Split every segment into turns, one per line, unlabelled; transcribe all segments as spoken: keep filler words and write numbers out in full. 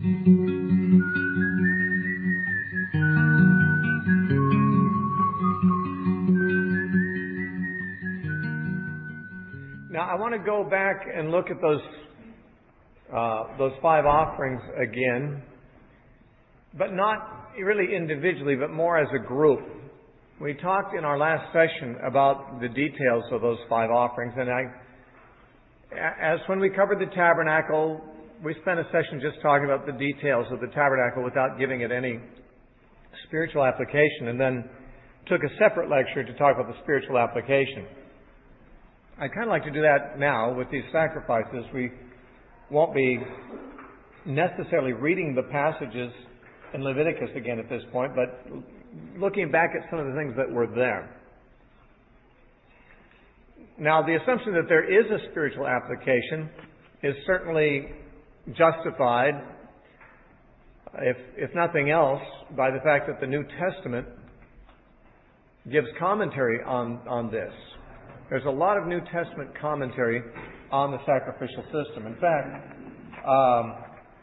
Now, I want to go back and look at those uh, those five offerings again, but not really individually, but more as a group. We talked in our last session about the details of those five offerings, and I, as when we covered the tabernacle, we spent a session just talking about the details of the tabernacle without giving it any spiritual application, and then took a separate lecture to talk about the spiritual application. I'd kind of like to do that now with these sacrifices. We won't be necessarily reading the passages in Leviticus again at this point, but looking back at some of the things that were there. Now, the assumption that there is a spiritual application is certainly justified, if, if nothing else, by the fact that the New Testament gives commentary on, on this. There's a lot of New Testament commentary on the sacrificial system. In fact, um,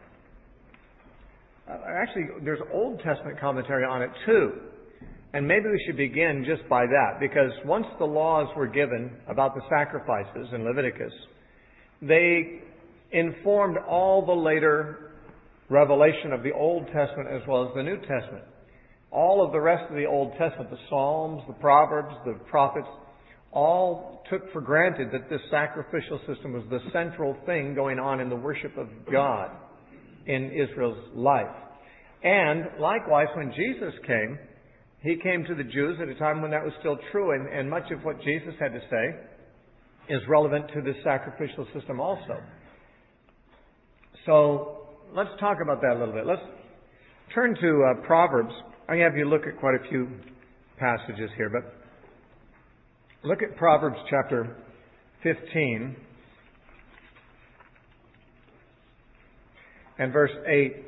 actually, there's Old Testament commentary on it too. And maybe we should begin just by that, because once the laws were given about the sacrifices in Leviticus, they informed all the later revelation of the Old Testament as well as the New Testament. All of the rest of the Old Testament, the Psalms, the Proverbs, the prophets, all took for granted that this sacrificial system was the central thing going on in the worship of God in Israel's life. And likewise, when Jesus came, He came to the Jews at a time when that was still true, and, and much of what Jesus had to say is relevant to this sacrificial system also. So let's talk about that a little bit. Let's turn to uh, Proverbs. I have you look at quite a few passages here, but look at Proverbs chapter fifteen and verse eight.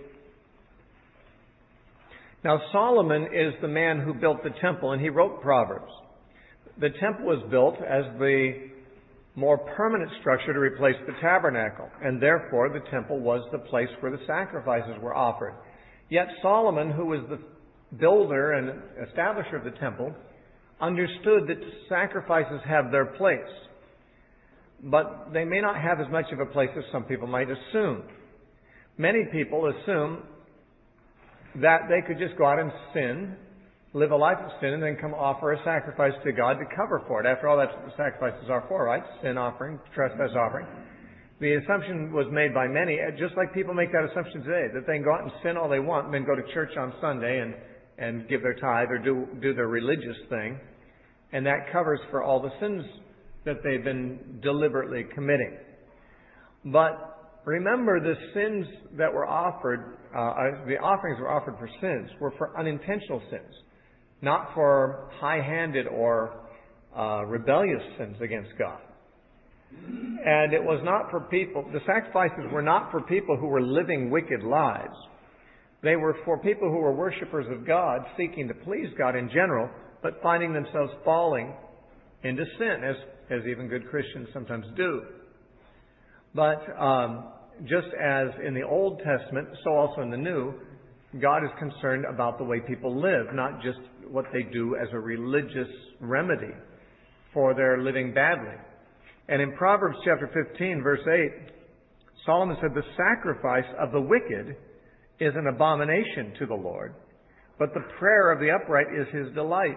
Now, Solomon is the man who built the temple, and he wrote Proverbs. The temple was built as the more permanent structure to replace the tabernacle, and therefore the temple was the place where the sacrifices were offered. Yet Solomon, who was the builder and establisher of the temple, understood that sacrifices have their place, but they may not have as much of a place as some people might assume. Many people assume that they could just go out and sin, live a life of sin, and then come offer a sacrifice to God to cover for it. After all, that's what the sacrifices are for, right? Sin offering, trespass offering. The assumption was made by many, just like people make that assumption today, that they can go out and sin all they want and then go to church on Sunday and, and give their tithe or do, do their religious thing. And that covers for all the sins that they've been deliberately committing. But remember, the sins that were offered, uh, the offerings were offered for sins, were for unintentional sins, not for high-handed or uh, rebellious sins against God. And it was not for people, the sacrifices were not for people who were living wicked lives. They were for people who were worshipers of God, seeking to please God in general, but finding themselves falling into sin, as, as even good Christians sometimes do. But um, just as in the Old Testament, so also in the New, God is concerned about the way people live, not just what they do as a religious remedy for their living badly. And in Proverbs chapter fifteen, verse eight, Solomon said, "The sacrifice of the wicked is an abomination to the Lord, but the prayer of the upright is His delight."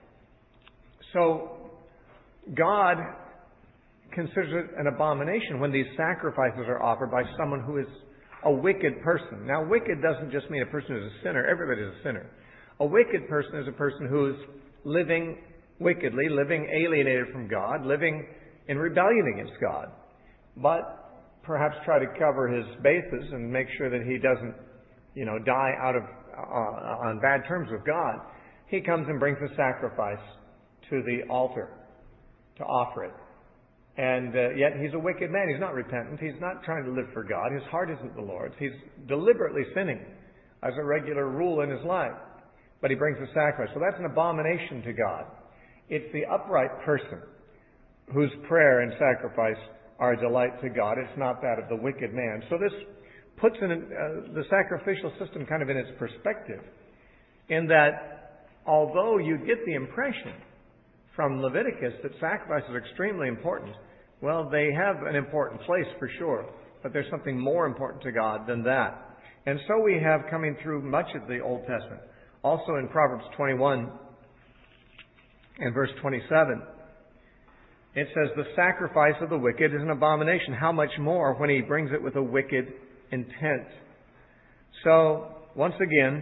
So God considers it an abomination when these sacrifices are offered by someone who is a wicked person. Now, wicked doesn't just mean a person who's a sinner. Everybody is a sinner. A wicked person is a person who's living wickedly, living alienated from God, living in rebellion against God, but perhaps try to cover his bases and make sure that he doesn't, you know, die out of uh, on bad terms with God. He comes and brings a sacrifice to the altar to offer it. And uh, yet he's a wicked man. He's not repentant. He's not trying to live for God. His heart isn't the Lord's. He's deliberately sinning as a regular rule in his life. But he brings a sacrifice. So that's an abomination to God. It's the upright person whose prayer and sacrifice are a delight to God. It's not that of the wicked man. So this puts in, uh, the sacrificial system kind of in its perspective, in that although you get the impression from Leviticus that sacrifices are extremely important, well, they have an important place for sure, but there's something more important to God than that. And so we have coming through much of the Old Testament. Also in Proverbs twenty-one and verse twenty-seven, it says, the sacrifice of the wicked is an abomination. How much more when he brings it with a wicked intent? So, once again,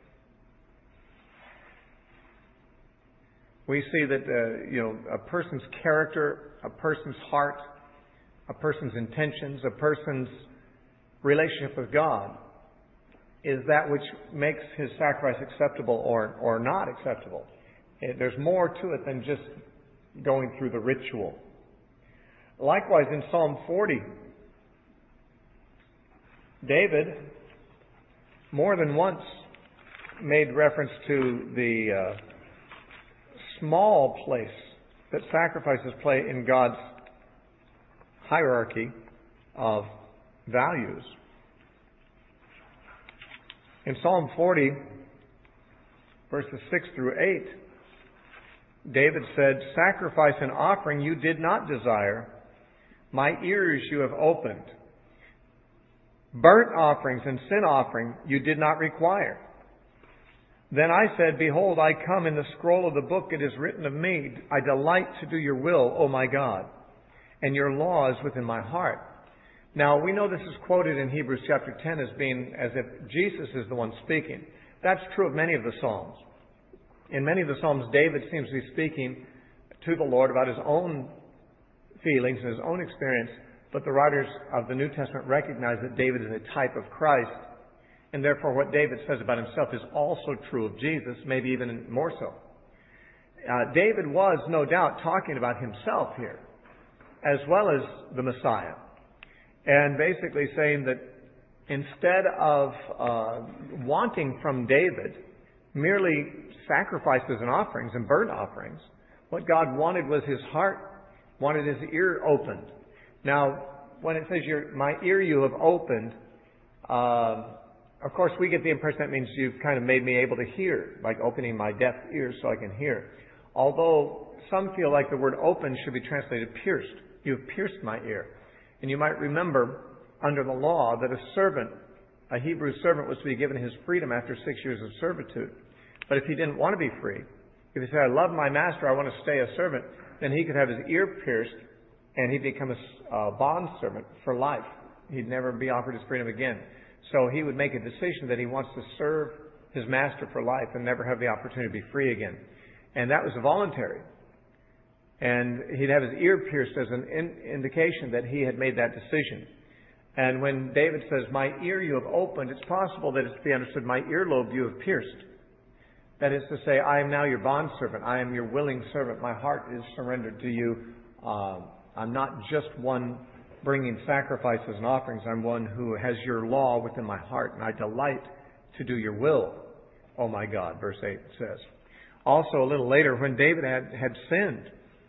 we see that uh, you know a person's character, a person's heart, a person's intentions, a person's relationship with God is that which makes his sacrifice acceptable or, or not acceptable. It, there's more to it than just going through the ritual. Likewise, in Psalm forty, David more than once made reference to the uh, small place that sacrifices play in God's hierarchy of values. In Psalm forty, verses six through eight, David said, sacrifice and offering you did not desire. My ears you have opened. Burnt offerings and sin offering you did not require. Then I said, behold, I come. In the scroll of the book it is written of me, I delight to do your will, O my God, and your law is within my heart. Now, we know this is quoted in Hebrews chapter ten as being as if Jesus is the one speaking. That's true of many of the Psalms. In many of the Psalms, David seems to be speaking to the Lord about his own feelings and his own experience, but the writers of the New Testament recognize that David is a type of Christ, and therefore what David says about himself is also true of Jesus, maybe even more so. Uh, David was, no doubt, talking about himself here, as well as the Messiah, and basically saying that instead of uh, wanting from David merely sacrifices and offerings and burnt offerings, what God wanted was his heart, wanted his ear opened. Now, when it says, your, my ear you have opened, uh, of course we get the impression that means you've kind of made me able to hear, like opening my deaf ears so I can hear. Although some feel like the word open should be translated pierced. You have pierced my ear. And you might remember under the law that a servant, a Hebrew servant, was to be given his freedom after six years of servitude. But if he didn't want to be free, if he said, I love my master, I want to stay a servant, then he could have his ear pierced and he'd become a uh, bond servant for life. He'd never be offered his freedom again. So he would make a decision that he wants to serve his master for life and never have the opportunity to be free again. And that was voluntary. And he'd have his ear pierced as an in- indication that he had made that decision. And when David says, my ear you have opened, it's possible that it's to be understood, my earlobe you have pierced. That is to say, I am now your bondservant. I am your willing servant. My heart is surrendered to you. Uh, I'm not just one bringing sacrifices and offerings. I'm one who has your law within my heart, and I delight to do your will, oh my God, verse eight says. Also, a little later, when David had, had sinned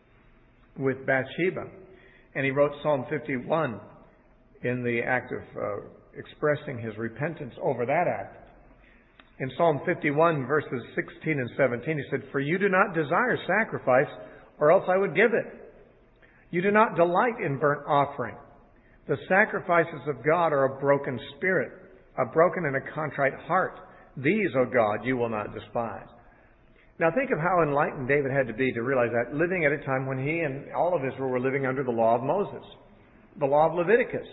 with Bathsheba, and he wrote Psalm fifty-one in the act of uh, expressing his repentance over that act. In Psalm fifty-one, verses sixteen and seventeen, he said, for you do not desire sacrifice, or else I would give it. You do not delight in burnt offering. The sacrifices of God are a broken spirit, a broken and a contrite heart. These, O God, you will not despise. Now think of how enlightened David had to be to realize that, living at a time when he and all of Israel were living under the law of Moses, the law of Leviticus.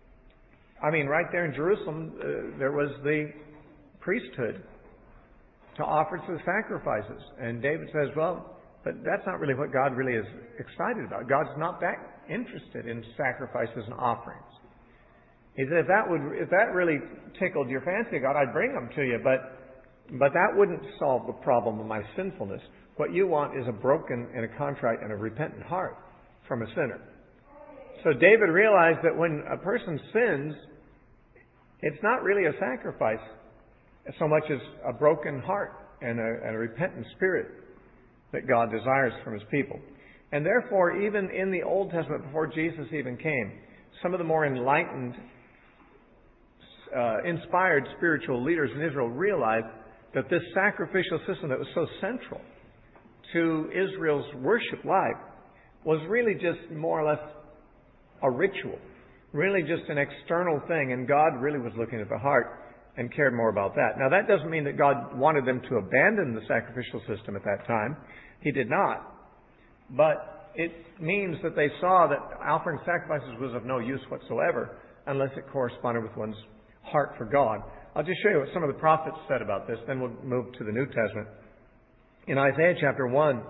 I mean, right there in Jerusalem, uh, there was the priesthood to offer to the sacrifices. And David says, well, but that's not really what God really is excited about. God's not that interested in sacrifices and offerings. He said, if that would, if that really tickled your fancy, God, I'd bring them to you, but But that wouldn't solve the problem of my sinfulness. What you want is a broken and a contrite and a repentant heart from a sinner. So David realized that when a person sins, it's not really a sacrifice so much as a broken heart and a, and a repentant spirit that God desires from His people. And therefore, even in the Old Testament, before Jesus even came, some of the more enlightened uh, inspired spiritual leaders in Israel realized that this sacrificial system that was so central to Israel's worship life was really just more or less a ritual, really just an external thing, and God really was looking at the heart and cared more about that. Now, that doesn't mean that God wanted them to abandon the sacrificial system at that time. He did not. But it means that they saw that offering sacrifices was of no use whatsoever unless it corresponded with one's heart for God. I'll just show you what some of the prophets said about this, then we'll move to the New Testament. In Isaiah chapter one,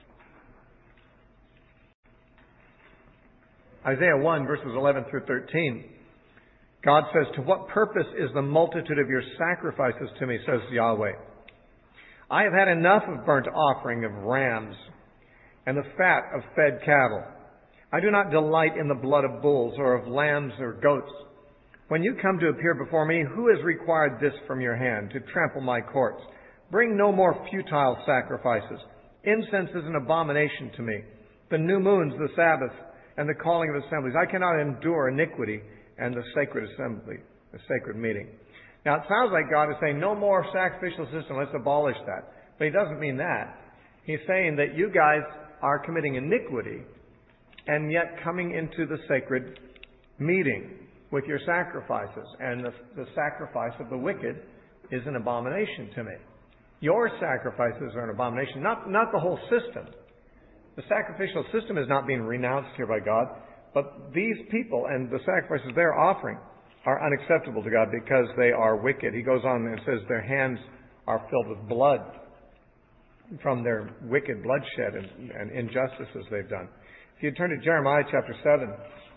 Isaiah one, verses eleven through thirteen, God says, "To what purpose is the multitude of your sacrifices to me, says Yahweh? I have had enough of burnt offering of rams and the fat of fed cattle. I do not delight in the blood of bulls or of lambs or goats. When you come to appear before me, who has required this from your hand, to trample my courts? Bring no more futile sacrifices. Incense is an abomination to me. The new moons, the Sabbath, and the calling of assemblies. I cannot endure iniquity and the sacred assembly, the sacred meeting." Now, it sounds like God is saying, no more sacrificial system, let's abolish that. But He doesn't mean that. He's saying that you guys are committing iniquity and yet coming into the sacred meeting with your sacrifices. And the, the sacrifice of the wicked is an abomination to me. Your sacrifices are an abomination, not, not the whole system. The sacrificial system is not being renounced here by God, but these people and the sacrifices they're offering are unacceptable to God because they are wicked. He goes on and says their hands are filled with blood from their wicked bloodshed and, and injustices they've done. If you turn to Jeremiah chapter seven,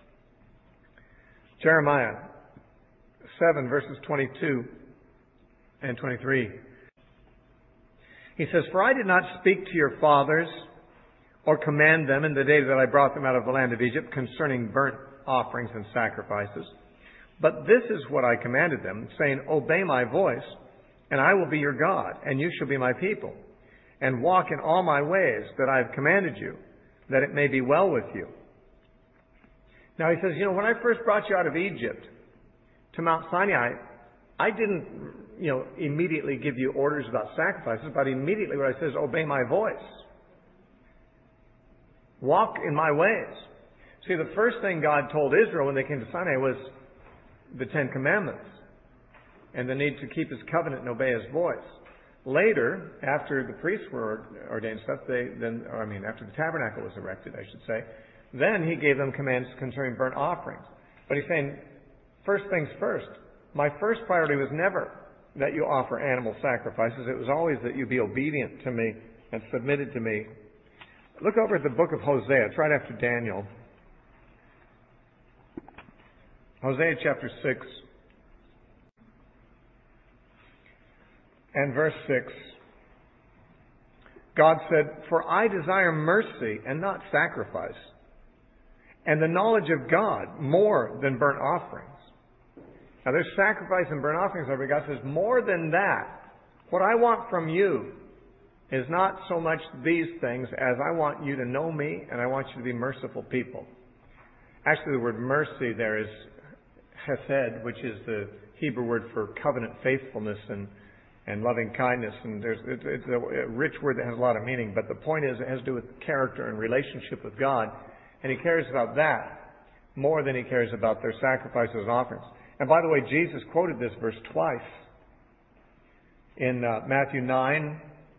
Jeremiah seven, verses twenty-two and twenty-three. He says, "For I did not speak to your fathers or command them in the day that I brought them out of the land of Egypt concerning burnt offerings and sacrifices. But this is what I commanded them, saying, Obey my voice, and I will be your God, and you shall be my people. And walk in all my ways that I have commanded you, that it may be well with you." Now he says, you know, when I first brought you out of Egypt to Mount Sinai, I didn't, you know, immediately give you orders about sacrifices, but immediately what I said is, obey my voice. Walk in my ways. See, the first thing God told Israel when they came to Sinai was the Ten Commandments and the need to keep His covenant and obey His voice. Later, after the priests were ordained stuff, they then, or I mean, after the tabernacle was erected, I should say, then He gave them commands concerning burnt offerings. But He's saying, first things first. My first priority was never that you offer animal sacrifices. It was always that you be obedient to me and submitted to me. Look over at the book of Hosea. It's right after Daniel. Hosea chapter six and verse six. God said, "For I desire mercy and not sacrifice, and the knowledge of God more than burnt offerings." Now there's sacrifice and burnt offerings over. God says, more than that, what I want from you is not so much these things as I want you to know me and I want you to be merciful people. Actually, the word mercy there is hesed, which is the Hebrew word for covenant faithfulness and, and loving kindness. And there's, it's, it's a rich word that has a lot of meaning, but the point is it has to do with character and relationship with God. And He cares about that more than He cares about their sacrifices and offerings. And by the way, Jesus quoted this verse twice. In uh, Matthew nine,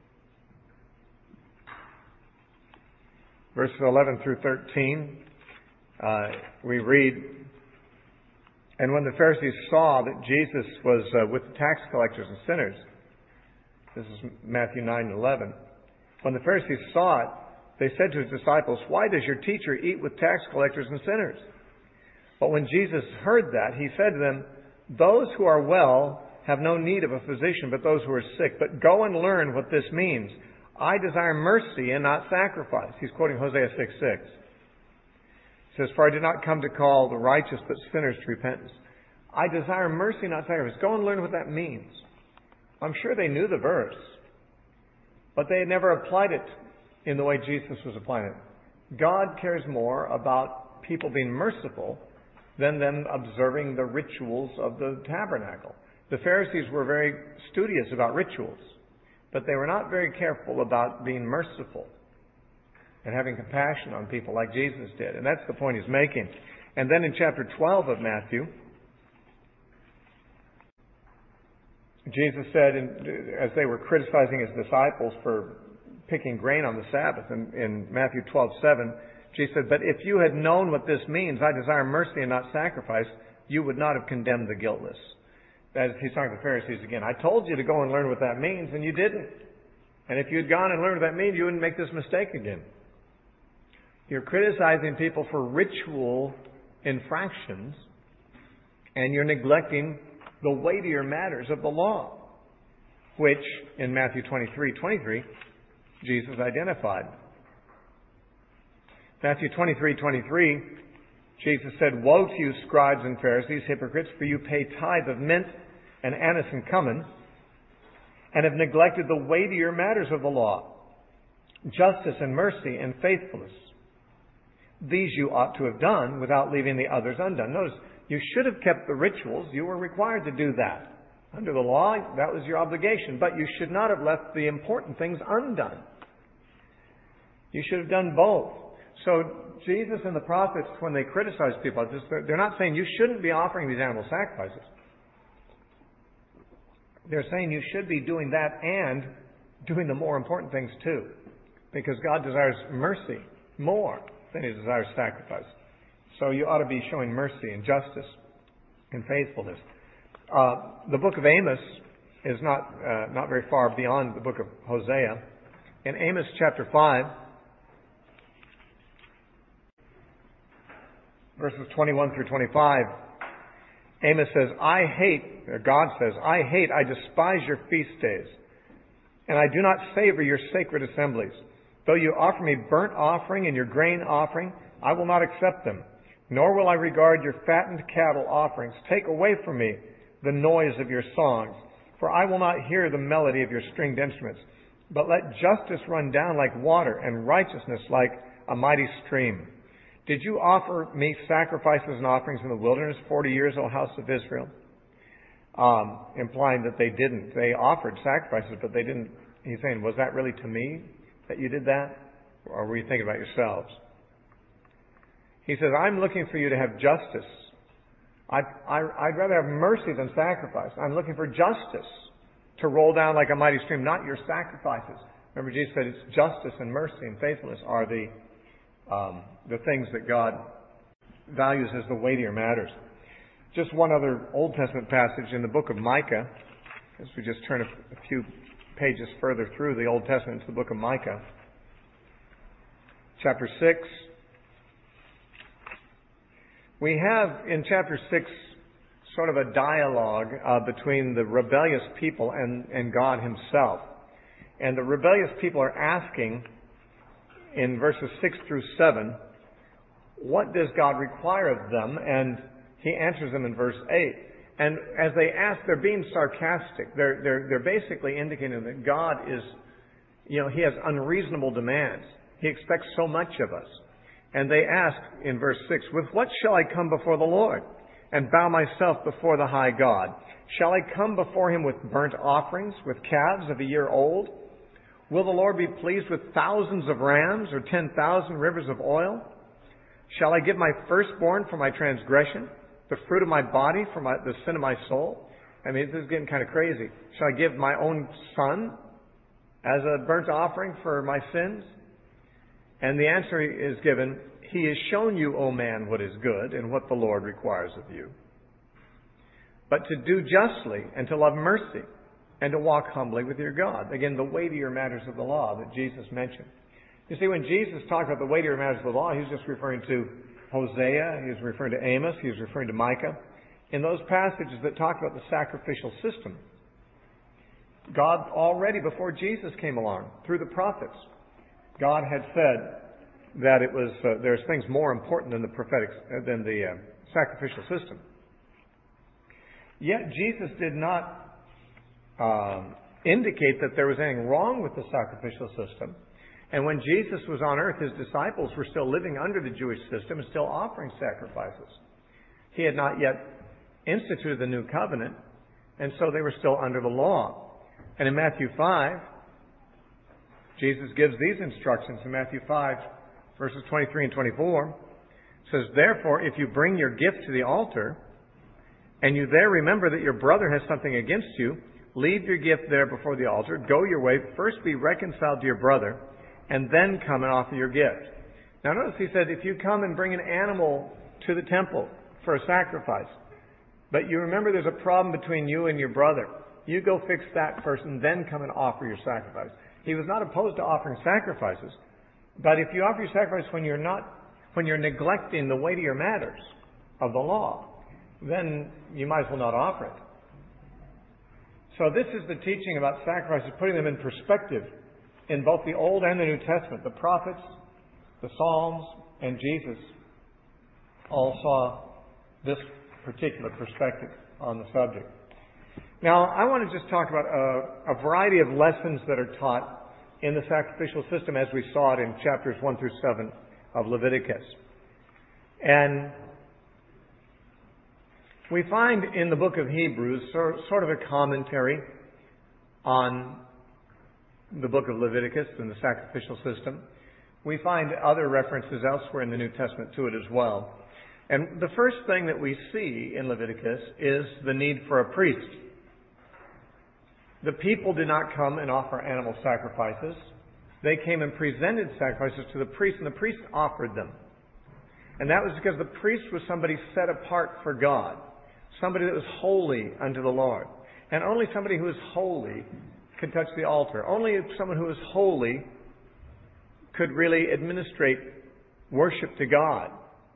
verses eleven through thirteen, uh, we read, "And when the Pharisees saw that Jesus was uh, with the tax collectors and sinners," this is Matthew nine eleven, "when the Pharisees saw it, they said to His disciples, 'Why does your teacher eat with tax collectors and sinners?' But when Jesus heard that, He said to them, 'Those who are well have no need of a physician, but those who are sick. But go and learn what this means. I desire mercy and not sacrifice.'" He's quoting Hosea six six. He says, "For I did not come to call the righteous, but sinners to repentance." I desire mercy, not sacrifice. Go and learn what that means. I'm sure they knew the verse, but they had never applied it in the way Jesus was applying it. God cares more about people being merciful than them observing the rituals of the tabernacle. The Pharisees were very studious about rituals, but they were not very careful about being merciful and having compassion on people like Jesus did. And that's the point he's making. And then in chapter twelve of Matthew, Jesus said, in, as they were criticizing his disciples for picking grain on the Sabbath, in, in Matthew twelve seven, Jesus said, "But if you had known what this means, I desire mercy and not sacrifice, you would not have condemned the guiltless." That is, he's talking to the Pharisees again. I told you to go and learn what that means, and you didn't. And if you had gone and learned what that means, you wouldn't make this mistake again. You're criticizing people for ritual infractions, and you're neglecting the weightier matters of the law, which in Matthew twenty-three twenty-three, Jesus identified. Matthew twenty-three twenty-three, Jesus said, "Woe to you, scribes and Pharisees, hypocrites, for you pay tithe of mint and anise and cumin, and have neglected the weightier matters of the law, justice and mercy and faithfulness. These you ought to have done without leaving the others undone." Notice, you should have kept the rituals. You were required to do that. Under the law, that was your obligation. But you should not have left the important things undone. You should have done both. So Jesus and the prophets, when they criticize people, they're not saying you shouldn't be offering these animal sacrifices. They're saying you should be doing that and doing the more important things too. Because God desires mercy more than He desires sacrifice. So you ought to be showing mercy and justice and faithfulness. Uh, the book of Amos is not uh, not very far beyond the book of Hosea. In Amos chapter five, verses twenty-one through twenty-five, Amos says, "I hate," or God says, "I hate, I despise your feast days, and I do not savor your sacred assemblies. Though you offer me burnt offering and your grain offering, I will not accept them, nor will I regard your fattened cattle offerings. Take away from me the noise of your songs, for I will not hear the melody of your stringed instruments. But let justice run down like water, and righteousness like a mighty stream. Did you offer me sacrifices and offerings in the wilderness forty years, O house of Israel?" Um, implying that they didn't. They offered sacrifices, but they didn't. He's saying, was that really to me that you did that? Or were you thinking about yourselves? He says, I'm looking for you to have justice. I'd, I'd rather have mercy than sacrifice. I'm looking for justice to roll down like a mighty stream, not your sacrifices. Remember, Jesus said it's justice and mercy and faithfulness are the um, the things that God values as the weightier matters. Just one other Old Testament passage in the book of Micah, as we just turn a, a few pages further through the Old Testament to the book of Micah. Chapter six. We have in chapter six sort of a dialogue uh, between the rebellious people and, and God Himself. And the rebellious people are asking in verses six through seven, what does God require of them? And He answers them in verse eight. And as they ask, they're being sarcastic. They're, they're, they're basically indicating that God is, you know, He has unreasonable demands. He expects so much of us. And they ask in verse six, with what shall I come before the Lord and bow myself before the high God? Shall I come before Him with burnt offerings, with calves of a year old? Will the Lord be pleased with thousands of rams or ten thousand rivers of oil? Shall I give my firstborn for my transgression, the fruit of my body for my, the sin of my soul? I mean, this is getting kind of crazy. Shall I give my own son as a burnt offering for my sins? And the answer is given, He has shown you, O man, what is good and what the Lord requires of you. But to do justly and to love mercy and to walk humbly with your God. Again, the weightier matters of the law that Jesus mentioned. You see, when Jesus talked about the weightier matters of the law, He was just referring to Hosea, He was referring to Amos, He was referring to Micah. In those passages that talk about the sacrificial system, God already, before Jesus came along, through the prophets, God had said that it was uh, there's things more important than the prophetic uh, than the uh, sacrificial system. Yet Jesus did not um, indicate that there was anything wrong with the sacrificial system. And when Jesus was on earth, His disciples were still living under the Jewish system and still offering sacrifices. He had not yet instituted the new covenant, and so they were still under the law. And in Matthew five, Jesus gives these instructions in Matthew five, verses twenty-three and twenty-four. It says, "Therefore, if you bring your gift to the altar, and you there remember that your brother has something against you, leave your gift there before the altar, go your way, first be reconciled to your brother, and then come and offer your gift." Now notice he said, if you come and bring an animal to the temple for a sacrifice, but you remember there's a problem between you and your brother, you go fix that first and then come and offer your sacrifice. He was not opposed to offering sacrifices, but if you offer your sacrifice when you're not, when you're neglecting the weightier matters of the law, then you might as well not offer it. So this is the teaching about sacrifices, putting them in perspective in both the Old and the New Testament. The prophets, the Psalms, and Jesus all saw this particular perspective on the subject. Now, I want to just talk about a, a variety of lessons that are taught in the sacrificial system as we saw it in chapters one through seven of Leviticus. And we find in the book of Hebrews sort of a commentary on the book of Leviticus and the sacrificial system. We find other references elsewhere in the New Testament to it as well. And the first thing that we see in Leviticus is the need for a priest. The people did not come and offer animal sacrifices. They came and presented sacrifices to the priest, and the priest offered them. And that was because the priest was somebody set apart for God, somebody that was holy unto the Lord. And only somebody who is holy could touch the altar. Only someone who is holy could really administrate worship to God.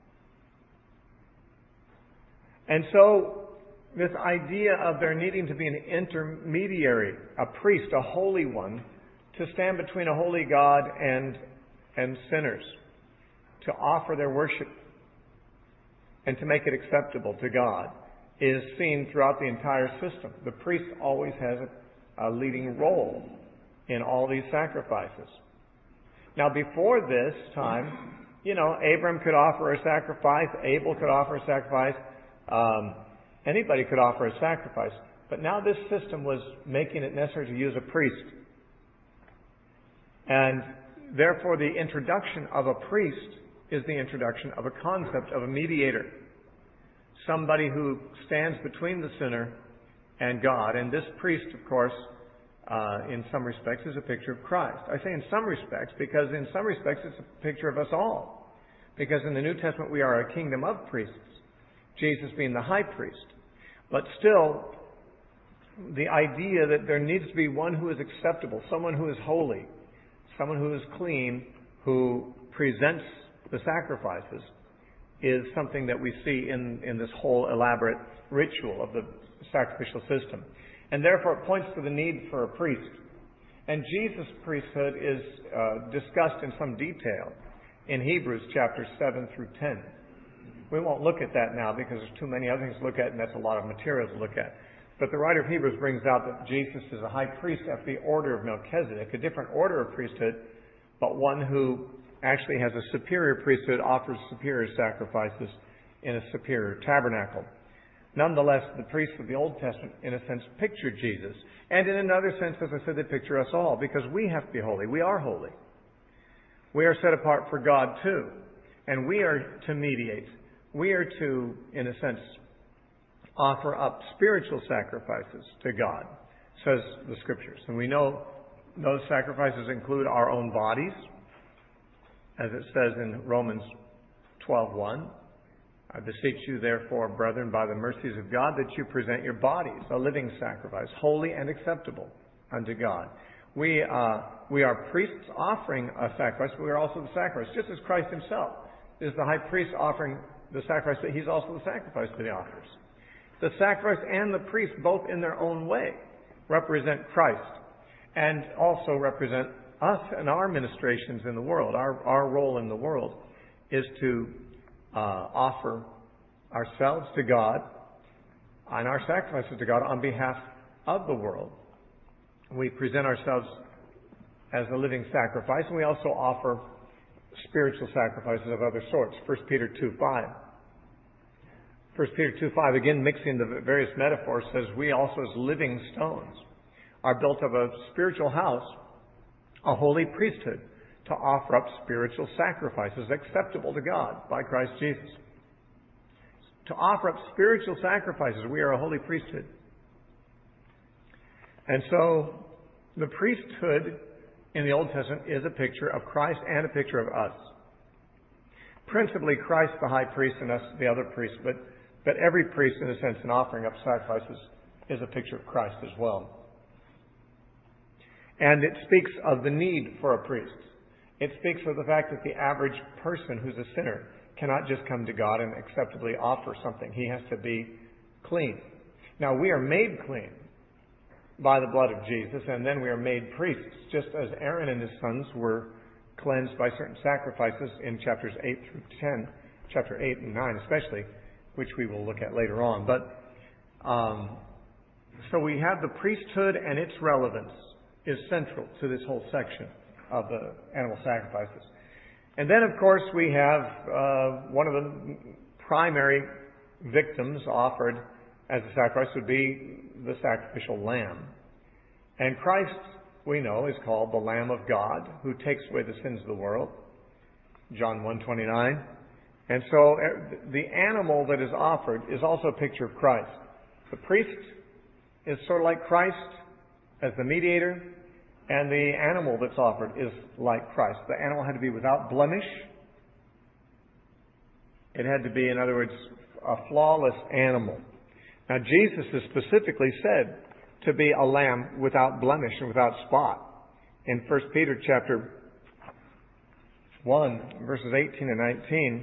And so, this idea of there needing to be an intermediary, a priest, a holy one, to stand between a holy God and, and sinners, to offer their worship and to make it acceptable to God, is seen throughout the entire system. The priest always has a, a leading role in all these sacrifices. Now, before this time, you know, Abram could offer a sacrifice, Abel could offer a sacrifice, um, anybody could offer a sacrifice. But now this system was making it necessary to use a priest. And therefore, the introduction of a priest is the introduction of a concept of a mediator. Somebody who stands between the sinner and God. And this priest, of course, uh, in some respects, is a picture of Christ. I say in some respects because in some respects it's a picture of us all. Because in the New Testament we are a kingdom of priests, Jesus being the high priest. But still, the idea that there needs to be one who is acceptable, someone who is holy, someone who is clean, who presents the sacrifices, is something that we see in, in this whole elaborate ritual of the sacrificial system. And therefore it points to the need for a priest. And Jesus' priesthood is uh, discussed in some detail in Hebrews chapters seven through ten. We won't look at that now because there's too many other things to look at, and that's a lot of material to look at. But the writer of Hebrews brings out that Jesus is a high priest after the order of Melchizedek, a different order of priesthood, but one who actually has a superior priesthood, offers superior sacrifices in a superior tabernacle. Nonetheless, the priests of the Old Testament, in a sense, pictured Jesus. And in another sense, as I said, they picture us all, because we have to be holy. We are holy. We are set apart for God, too. And we are to mediate. We are to, in a sense, offer up spiritual sacrifices to God, says the Scriptures. And we know those sacrifices include our own bodies, as it says in Romans twelve one. I beseech you, therefore, brethren, by the mercies of God, that you present your bodies a living sacrifice, holy and acceptable unto God. We, uh, we are priests offering a sacrifice, but we are also the sacrifice, just as Christ himself is the high priest offering the sacrifice, that he's also the sacrifice that he offers. The sacrifice and the priest, both in their own way, represent Christ and also represent us and our ministrations in the world. Our, our role in the world is to uh, offer ourselves to God and our sacrifices to God on behalf of the world. We present ourselves as a living sacrifice, and we also offer spiritual sacrifices of other sorts. First Peter two five. First Peter two five, again mixing the various metaphors, says, we also as living stones are built of a spiritual house, a holy priesthood, to offer up spiritual sacrifices acceptable to God by Christ Jesus. To offer up spiritual sacrifices, we are a holy priesthood. And so, the priesthood in the Old Testament is a picture of Christ and a picture of us. Principally, Christ the high priest and us the other priests, but, but every priest, in a sense, in offering up sacrifices, is a picture of Christ as well. And it speaks of the need for a priest. It speaks of the fact that the average person who's a sinner cannot just come to God and acceptably offer something. He has to be clean. Now, we are made clean by the blood of Jesus, and then we are made priests, just as Aaron and his sons were cleansed by certain sacrifices in chapters eight through ten, chapter eight and nine especially, which we will look at later on. But um, so we have the priesthood, and its relevance is central to this whole section of the animal sacrifices. And then, of course, we have uh, one of the primary victims offered as a sacrifice would be the sacrificial lamb. And Christ, we know, is called the Lamb of God, who takes away the sins of the world. John one twenty-nine. And so the animal that is offered is also a picture of Christ. The priest is sort of like Christ as the mediator, and the animal that's offered is like Christ. The animal had to be without blemish. It had to be, in other words, a flawless animal. Now, Jesus is specifically said to be a lamb without blemish and without spot. In First Peter chapter one, verses eighteen and nineteen,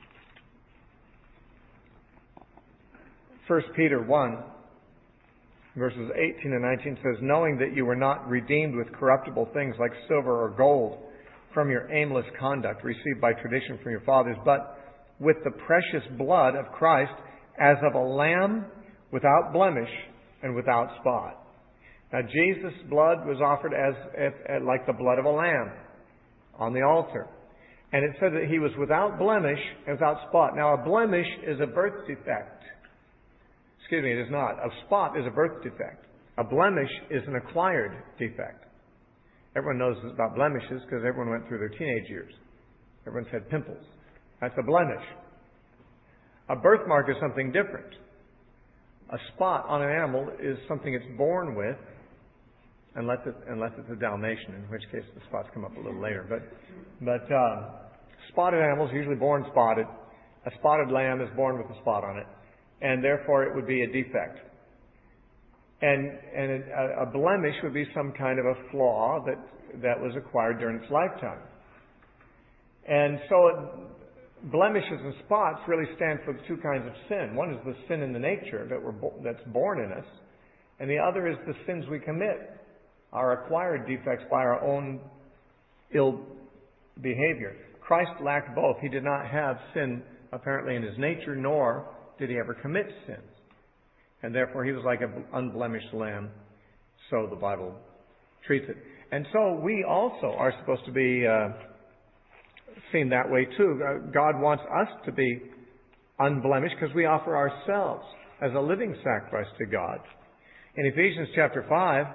First Peter one, verses eighteen and nineteen says, knowing that you were not redeemed with corruptible things like silver or gold from your aimless conduct received by tradition from your fathers, but with the precious blood of Christ as of a lamb without blemish and without spot. Now, Jesus' blood was offered as, as, as like the blood of a lamb on the altar. And it said that he was without blemish and without spot. Now, a blemish is a birth defect. Excuse me, it is not. A spot is a birth defect. A blemish is an acquired defect. Everyone knows about blemishes because everyone went through their teenage years. Everyone's had pimples. That's a blemish. A birthmark is something different. A spot on an animal is something it's born with, unless, it, unless it's a Dalmatian, in which case the spots come up a little later. But, but uh, spotted animals are usually born spotted. A spotted lamb is born with a spot on it, and therefore it would be a defect. And, and a, a blemish would be some kind of a flaw that, that was acquired during its lifetime. And so it, blemishes and spots really stand for the two kinds of sin. One is the sin in the nature that we're bo- that's born in us, and the other is the sins we commit, our acquired defects by our own ill behavior. Christ lacked both. He did not have sin apparently in his nature, nor did he ever commit sins. And therefore he was like an unblemished lamb, so the Bible treats it. And so we also are supposed to be uh, seen that way too. God wants us to be unblemished because we offer ourselves as a living sacrifice to God. In Ephesians chapter five,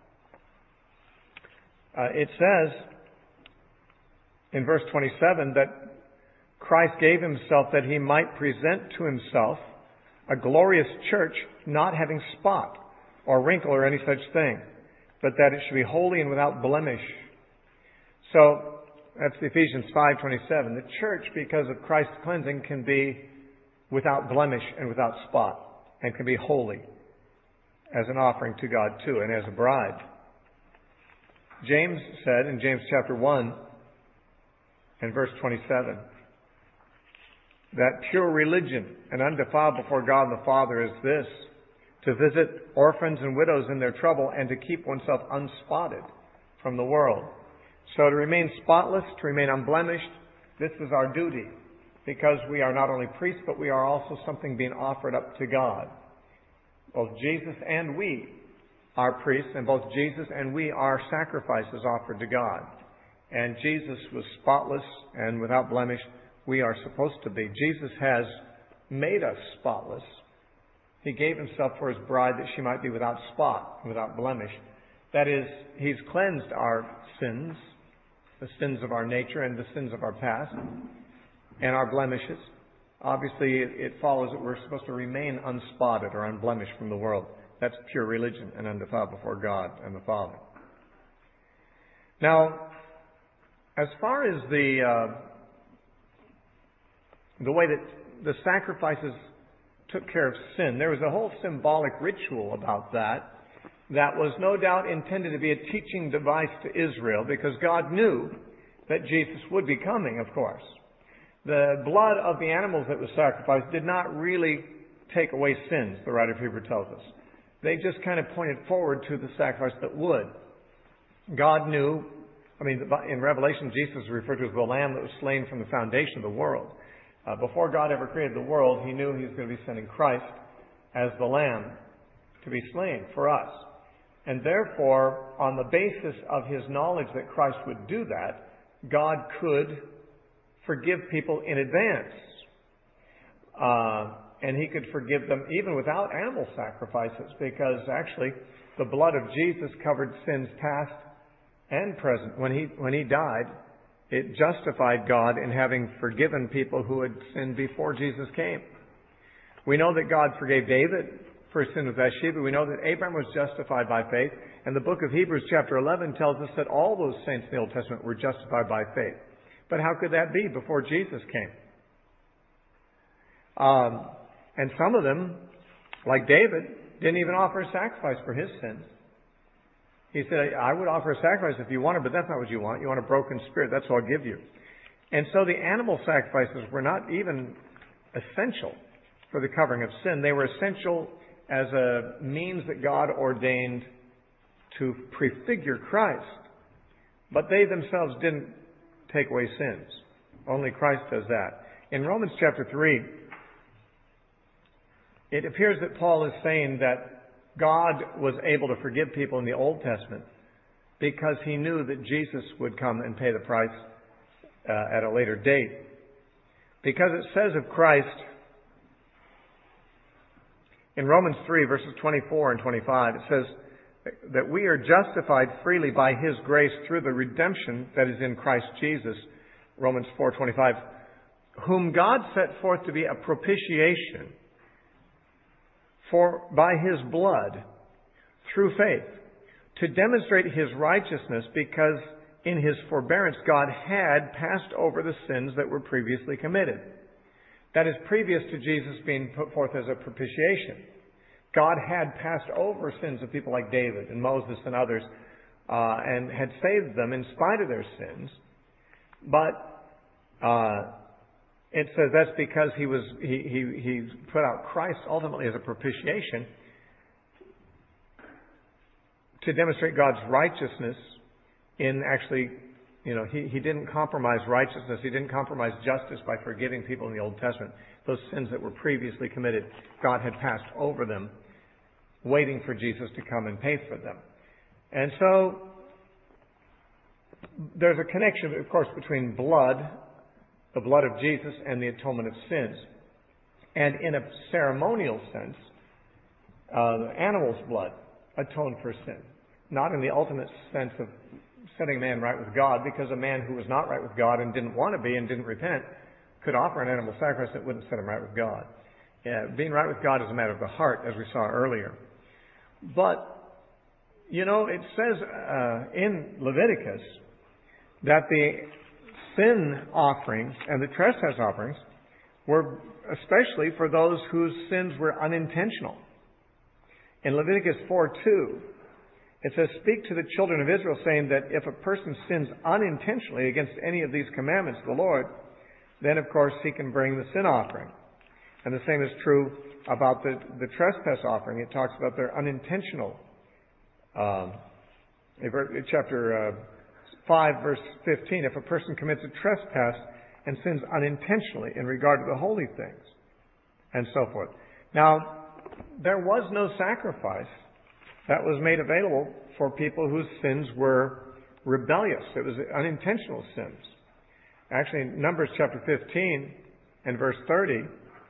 uh, it says in verse twenty-seven that Christ gave himself that he might present to himself a glorious church, not having spot or wrinkle or any such thing, but that it should be holy and without blemish. So that's Ephesians five twenty-seven. The church, because of Christ's cleansing, can be without blemish and without spot, and can be holy as an offering to God too, and as a bride. James said in James chapter one and verse twenty-seven, that pure religion and undefiled before God and the Father is this, to visit orphans and widows in their trouble and to keep oneself unspotted from the world. So to remain spotless, to remain unblemished, this is our duty, because we are not only priests, but we are also something being offered up to God. Both Jesus and we are priests, and both Jesus and we are sacrifices offered to God. And Jesus was spotless and without blemish. We are supposed to be. Jesus has made us spotless. He gave himself for his bride that she might be without spot, without blemish. That is, he's cleansed our sins, the sins of our nature and the sins of our past, and our blemishes. Obviously, it, it follows that we're supposed to remain unspotted or unblemished from the world. That's pure religion and undefiled before God and the Father. Now, as far as the uh, the way that the sacrifices took care of sin, there was a whole symbolic ritual about that that was no doubt intended to be a teaching device to Israel, because God knew that Jesus would be coming, of course. The blood of the animals that was sacrificed did not really take away sins, the writer of Hebrews tells us. They just kind of pointed forward to the sacrifice that would. God knew, I mean, in Revelation, Jesus is referred to as the Lamb that was slain from the foundation of the world. Uh, before God ever created the world, He knew He was going to be sending Christ as the Lamb to be slain for us. And therefore, on the basis of His knowledge that Christ would do that, God could forgive people in advance. Uh, and He could forgive them even without animal sacrifices, because actually the blood of Jesus covered sins past and present. When He, when He died, it justified God in having forgiven people who had sinned before Jesus came. We know that God forgave David for his sin with Bathsheba. We know that Abraham was justified by faith. And the book of Hebrews chapter eleven tells us that all those saints in the Old Testament were justified by faith. But how could that be before Jesus came? Um, and some of them, like David, didn't even offer a sacrifice for his sins. He said, I would offer a sacrifice if you wanted, but that's not what you want. You want a broken spirit. That's what I'll give you. And so the animal sacrifices were not even essential for the covering of sin. They were essential as a means that God ordained to prefigure Christ. But they themselves didn't take away sins. Only Christ does that. In Romans chapter three, it appears that Paul is saying that God was able to forgive people in the Old Testament because He knew that Jesus would come and pay the price uh, at a later date. Because it says of Christ in Romans three, verses twenty-four and twenty-five, it says that we are justified freely by His grace through the redemption that is in Christ Jesus. Romans four twenty-five, whom God set forth to be a propitiation for by His blood through faith, to demonstrate His righteousness, because in His forbearance God had passed over the sins that were previously committed. That is, previous to Jesus being put forth as a propitiation. God had passed over sins of people like David and Moses and others, uh, and had saved them in spite of their sins. But uh, it says that's because he was he, he he put out Christ ultimately as a propitiation to demonstrate God's righteousness in actually, you know, he, he didn't compromise righteousness. He didn't compromise justice by forgiving people in the Old Testament. Those sins that were previously committed, God had passed over them, waiting for Jesus to come and pay for them. And so there's a connection, of course, between blood, the blood of Jesus, and the atonement of sins. And in a ceremonial sense, uh, the animal's blood atoned for sin. Not in the ultimate sense of setting a man right with God, because a man who was not right with God and didn't want to be and didn't repent could offer an animal sacrifice that wouldn't set him right with God. Yeah, being right with God is a matter of the heart, as we saw earlier. But, you know, it says uh, in Leviticus that the sin offerings and the trespass offerings were especially for those whose sins were unintentional. In Leviticus four two, it says, "Speak to the children of Israel, saying that if a person sins unintentionally against any of these commandments of the Lord, then of course he can bring the sin offering." And the same is true about the, the trespass offering. It talks about their unintentional. Um, in chapter uh, five, verse fifteen, if a person commits a trespass and sins unintentionally in regard to the holy things, and so forth. Now, there was no sacrifice that was made available for people whose sins were rebellious. It was unintentional sins. Actually, in Numbers chapter fifteen and verse thirty,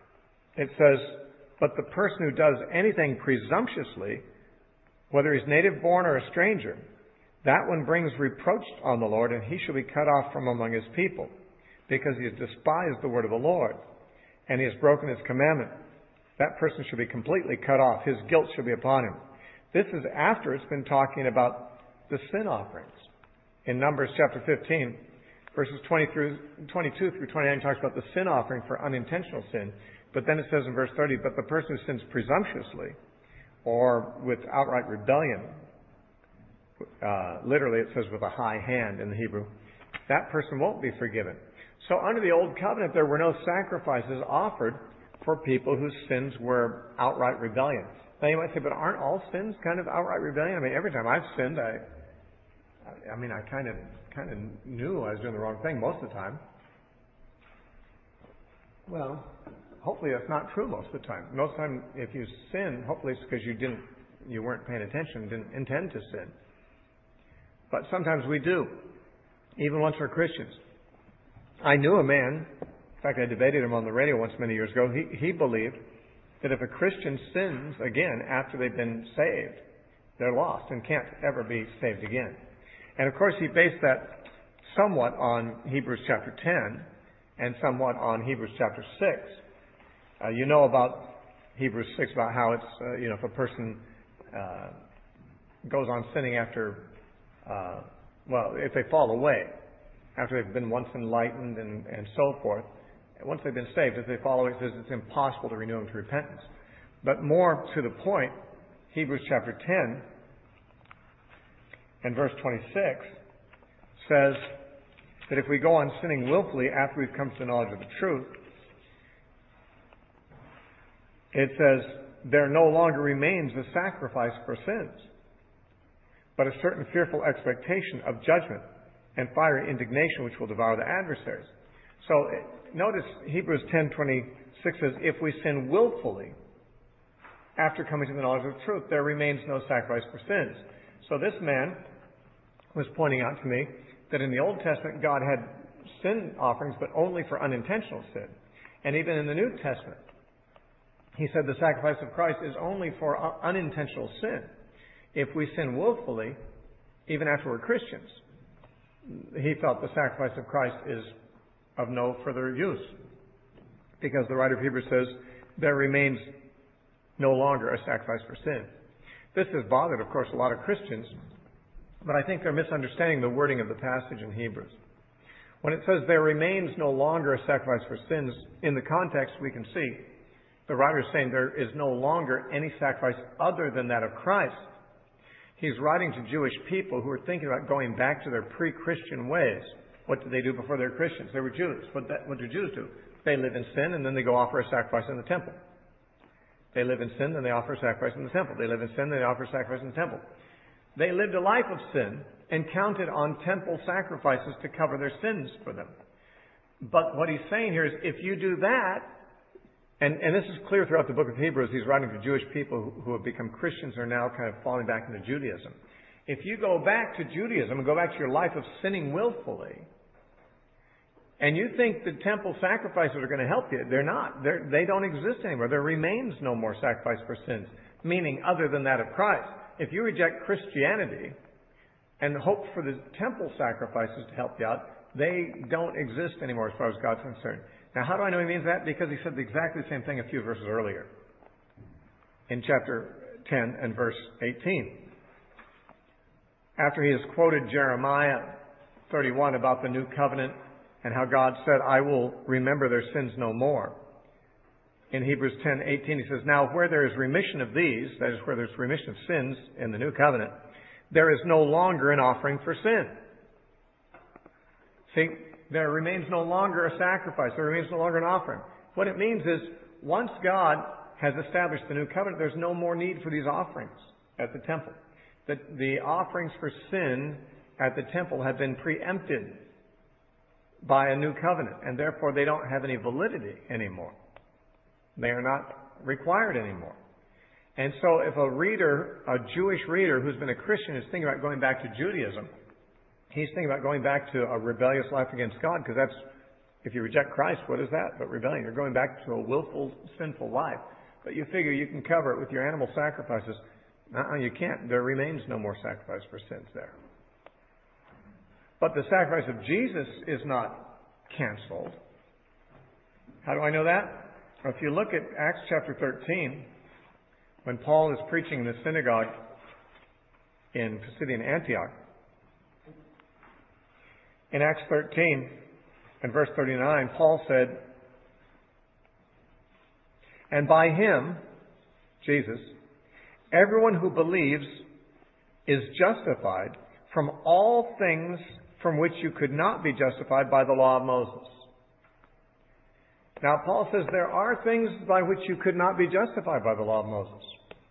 it says, but the person who does anything presumptuously, whether he's native born or a stranger, that one brings reproach on the Lord, and he shall be cut off from among his people, because he has despised the word of the Lord, and he has broken his commandment. That person shall be completely cut off. His guilt shall be upon him. This is after it's been talking about the sin offerings. In Numbers chapter fifteen, verses twenty through, twenty-two through twenty-nine talks about the sin offering for unintentional sin. But then it says in verse thirty, but the person who sins presumptuously or with outright rebellion, uh, literally it says with a high hand in the Hebrew, that person won't be forgiven. So under the Old Covenant, there were no sacrifices offered for people whose sins were outright rebellion. Now you might say, but aren't all sins kind of outright rebellion? I mean, every time I've sinned, I, I mean, I kind of, kind of knew I was doing the wrong thing most of the time. Well, hopefully that's not true most of the time. Most of the time, if you sin, hopefully it's because you didn't, you weren't paying attention, didn't intend to sin. But sometimes we do, even once we're Christians. I knew a man, in fact, I debated him on the radio once many years ago. He, he believed that if a Christian sins again after they've been saved, they're lost and can't ever be saved again. And of course, he based that somewhat on Hebrews chapter ten and somewhat on Hebrews chapter six. Uh, you know about Hebrews six, about how it's, uh, you know, if a person uh, goes on sinning after, uh, well, if they fall away, after they've been once enlightened and, and so forth, once they've been saved, if they fall away, it says it's impossible to renew them to repentance. But more to the point, Hebrews chapter ten and verse twenty-six says that if we go on sinning willfully after we've come to the knowledge of the truth, it says, there no longer remains a sacrifice for sins, but a certain fearful expectation of judgment and fiery indignation which will devour the adversaries. So notice Hebrews ten twenty-six says, if we sin willfully after coming to the knowledge of the truth, there remains no sacrifice for sins. So this man was pointing out to me that in the Old Testament, God had sin offerings, but only for unintentional sin. And even in the New Testament, he said the sacrifice of Christ is only for unintentional sin. If we sin willfully, even after we're Christians, he felt the sacrifice of Christ is of no further use. Because the writer of Hebrews says, there remains no longer a sacrifice for sin. This has bothered, of course, a lot of Christians, but I think they're misunderstanding the wording of the passage in Hebrews. When it says there remains no longer a sacrifice for sins, in the context we can see the writer is saying there is no longer any sacrifice other than that of Christ. He's writing to Jewish people who are thinking about going back to their pre-Christian ways. What did they do before they were Christians? They were Jews. What, that, what do Jews do? They live in sin and then they go offer a sacrifice in the temple. They live in sin, then they offer a sacrifice in the temple. They live in sin, then they offer a sacrifice in the temple. They lived a life of sin and counted on temple sacrifices to cover their sins for them. But what he's saying here is, if you do that, and, and this is clear throughout the book of Hebrews, he's writing to Jewish people who, who have become Christians and are now kind of falling back into Judaism. If you go back to Judaism and go back to your life of sinning willfully, and you think the temple sacrifices are going to help you, they're not. They're, they don't exist anymore. There remains no more sacrifice for sins, meaning other than that of Christ. If you reject Christianity and hope for the temple sacrifices to help you out, they don't exist anymore as far as God's concerned. Now, how do I know he means that? Because he said exactly the same thing a few verses earlier. In chapter ten and verse eighteen. After he has quoted Jeremiah thirty-one about the new covenant and how God said, I will remember their sins no more. In Hebrews ten eighteen, he says, now where there is remission of these, that is where there's remission of sins in the new covenant, there is no longer an offering for sin. See, there remains no longer a sacrifice. There remains no longer an offering. What it means is, once God has established the new covenant, there's no more need for these offerings at the temple. The, the offerings for sin at the temple have been preempted by a new covenant, and therefore they don't have any validity anymore. They are not required anymore. And so if a reader, a Jewish reader who's been a Christian is thinking about going back to Judaism, he's thinking about going back to a rebellious life against God, because that's If you reject Christ, what is that but rebellion? You're going back to a willful, sinful life. But you figure you can cover it with your animal sacrifices. Uh-uh, you can't. There remains no more sacrifice for sins there. But the sacrifice of Jesus is not canceled. How do I know that? Well, if you look at Acts chapter thirteen, when Paul is preaching in the synagogue in Pisidian Antioch, in Acts thirteen and verse thirty-nine, Paul said, "And by him," Jesus, "everyone who believes is justified from all things from which you could not be justified by the law of Moses." Now, Paul says there are things by which you could not be justified by the law of Moses.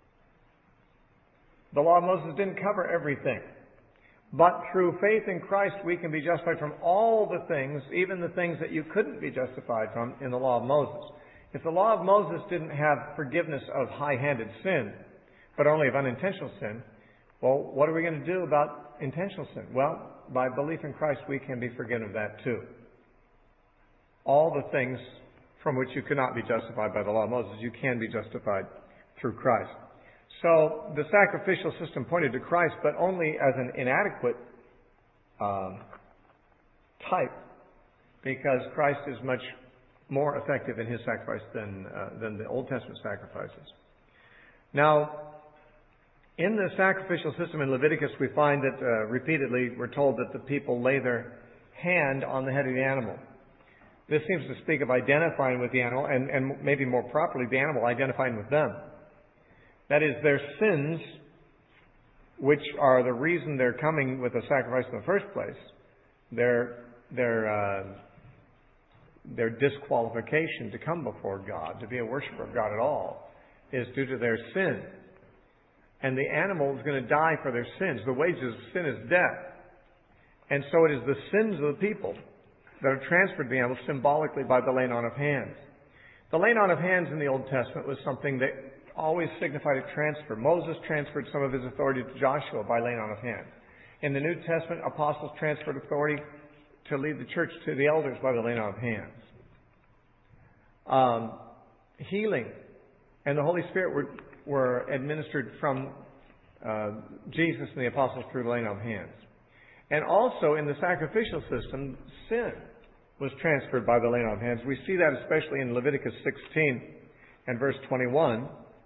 The law of Moses didn't cover everything. But through faith in Christ, we can be justified from all the things, even the things that you couldn't be justified from in the law of Moses. If the law of Moses didn't have forgiveness of high-handed sin, but only of unintentional sin, well, what are we going to do about intentional sin? Well, by belief in Christ, we can be forgiven of that too. All the things from which you could not be justified by the law of Moses, you can be justified through Christ. So the sacrificial system pointed to Christ, but only as an inadequate um, type, because Christ is much more effective in his sacrifice than uh, than the Old Testament sacrifices. Now, in the sacrificial system in Leviticus, we find that uh, repeatedly we're told that the people lay their hand on the head of the animal. This seems to speak of identifying with the animal, and, and maybe more properly, the animal identifying with them. That is, their sins, which are the reason they're coming with a sacrifice in the first place, their their uh, their disqualification to come before God, to be a worshiper of God at all, is due to their sin. And the animal is going to die for their sins. The wages of sin is death. And so it is the sins of the people that are transferred to the animal symbolically by the laying on of hands. The laying on of hands in the Old Testament was something that always signified a transfer. Moses transferred some of his authority to Joshua by laying on of hands. In the New Testament, apostles transferred authority to lead the church to the elders by the laying on of hands. Um, healing and the Holy Spirit were, were administered from uh, Jesus and the apostles through the laying on of hands. And also in the sacrificial system, sin was transferred by the laying on of hands. We see that especially in Leviticus sixteen and verse twenty-one.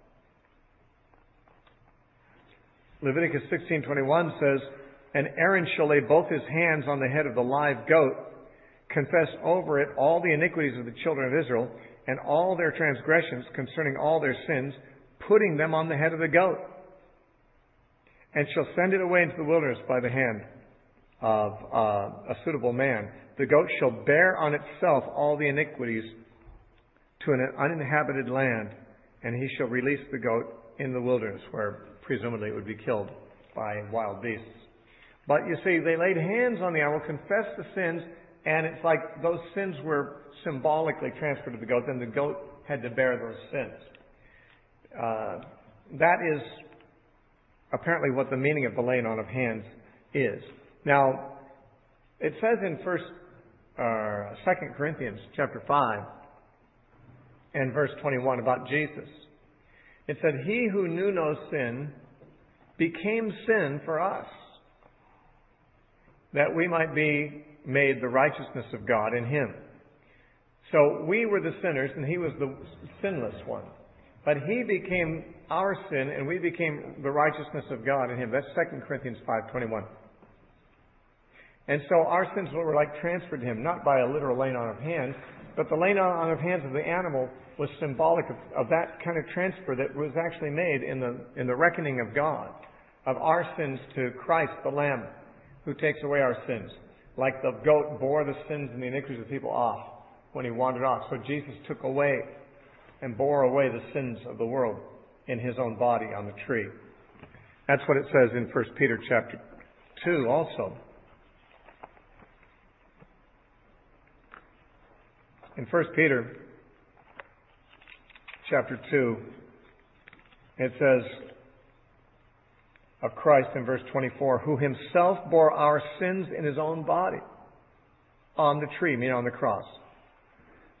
Leviticus sixteen twenty-one says, "And Aaron shall lay both his hands on the head of the live goat, confess over it all the iniquities of the children of Israel, and all their transgressions concerning all their sins, putting them on the head of the goat, and shall send it away into the wilderness by the hand of uh, a suitable man. The goat shall bear on itself all the iniquities to an uninhabited land, and he shall release the goat in the wilderness, where presumably it would be killed by wild beasts." But you see, they laid hands on the animal, confessed the sins, and it's like those sins were symbolically transferred to the goat. Then the goat had to bear those sins. Uh, that is apparently what the meaning of the laying on of hands is. Now, it says in First, uh, Second Corinthians chapter five and verse twenty-one about Jesus. It said, "He who knew no sin became sin for us, that we might be made the righteousness of God in him." So we were the sinners and he was the sinless one. But he became our sin and we became the righteousness of God in him. That's Second Corinthians five twenty-one. And so our sins were like transferred to him, not by a literal laying on of hands, but the laying on of hands of the animal was symbolic of, of that kind of transfer that was actually made in the in the reckoning of God, of our sins to Christ the Lamb, who takes away our sins. Like the goat bore the sins and the iniquities of the people off when he wandered off. So Jesus took away and bore away the sins of the world in his own body on the tree. That's what it says in First Peter chapter two also. In First Peter chapter two, it says of Christ in verse twenty-four, "Who himself bore our sins in his own body on the tree," meaning on the cross,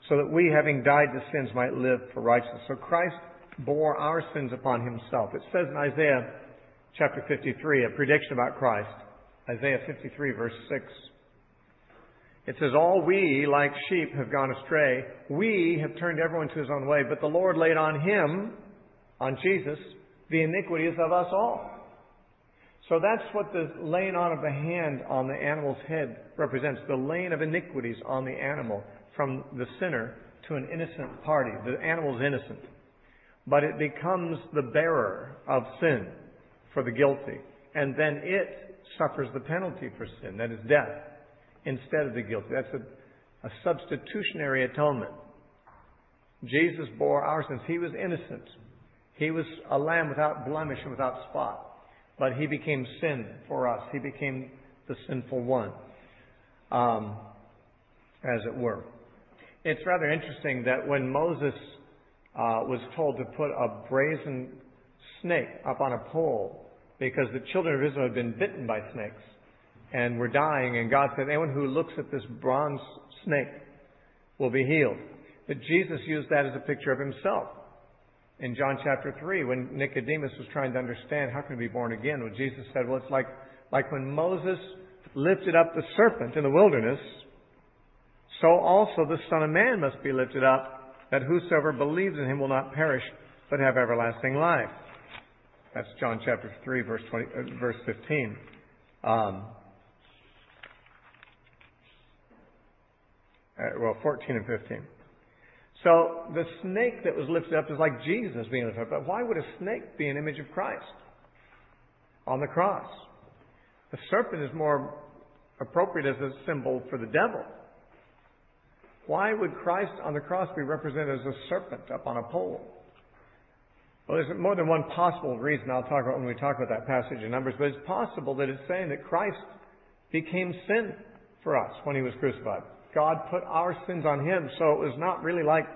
so that we, having died to sins, might live for righteousness. So Christ bore our sins upon himself. It says in Isaiah chapter fifty-three, a prediction about Christ, Isaiah fifty-three, verse six. It says, all we, like sheep, have gone astray. We have turned everyone to his own way, but the Lord laid on him, on Jesus, the iniquities of us all. So that's what the laying on of the hand on the animal's head represents, the laying of iniquities on the animal from the sinner to an innocent party. The animal's innocent, but it becomes the bearer of sin for the guilty, and then it suffers the penalty for sin, that is death, instead of the guilty. That's a, a substitutionary atonement. Jesus bore our sins. He was innocent. He was a lamb without blemish and without spot. But he became sin for us. He became the sinful one, um, as it were. It's rather interesting that when Moses uh, was told to put a brazen snake up on a pole because the children of Israel had been bitten by snakes and were dying, and God said, anyone who looks at this bronze snake will be healed. But Jesus used that as a picture of himself. In John chapter three, when Nicodemus was trying to understand how can we be born again, well, Jesus said, well, it's like, like when Moses lifted up the serpent in the wilderness, so also the Son of Man must be lifted up, that whosoever believes in him will not perish, but have everlasting life. That's John chapter three, verse twenty, uh, verse fifteen. Um, uh, well, fourteen and fifteen. So the snake that was lifted up is like Jesus being lifted up. But why would a snake be an image of Christ on the cross? The serpent is more appropriate as a symbol for the devil. Why would Christ on the cross be represented as a serpent up on a pole? Well, there's more than one possible reason I'll talk about when we talk about that passage in Numbers, but it's possible that it's saying that Christ became sin for us when he was crucified. God put our sins on him, so it was not really like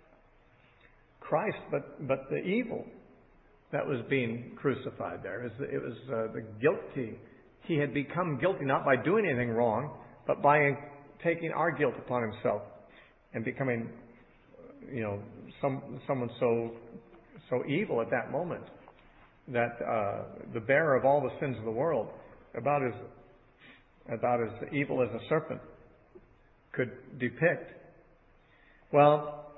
Christ, but, but the evil that was being crucified there. It was, it was uh, the guilty. He had become guilty not by doing anything wrong, but by taking our guilt upon himself and becoming, you know, some, someone so so evil at that moment that uh, the bearer of all the sins of the world, about as about as evil as a serpent could depict. Well,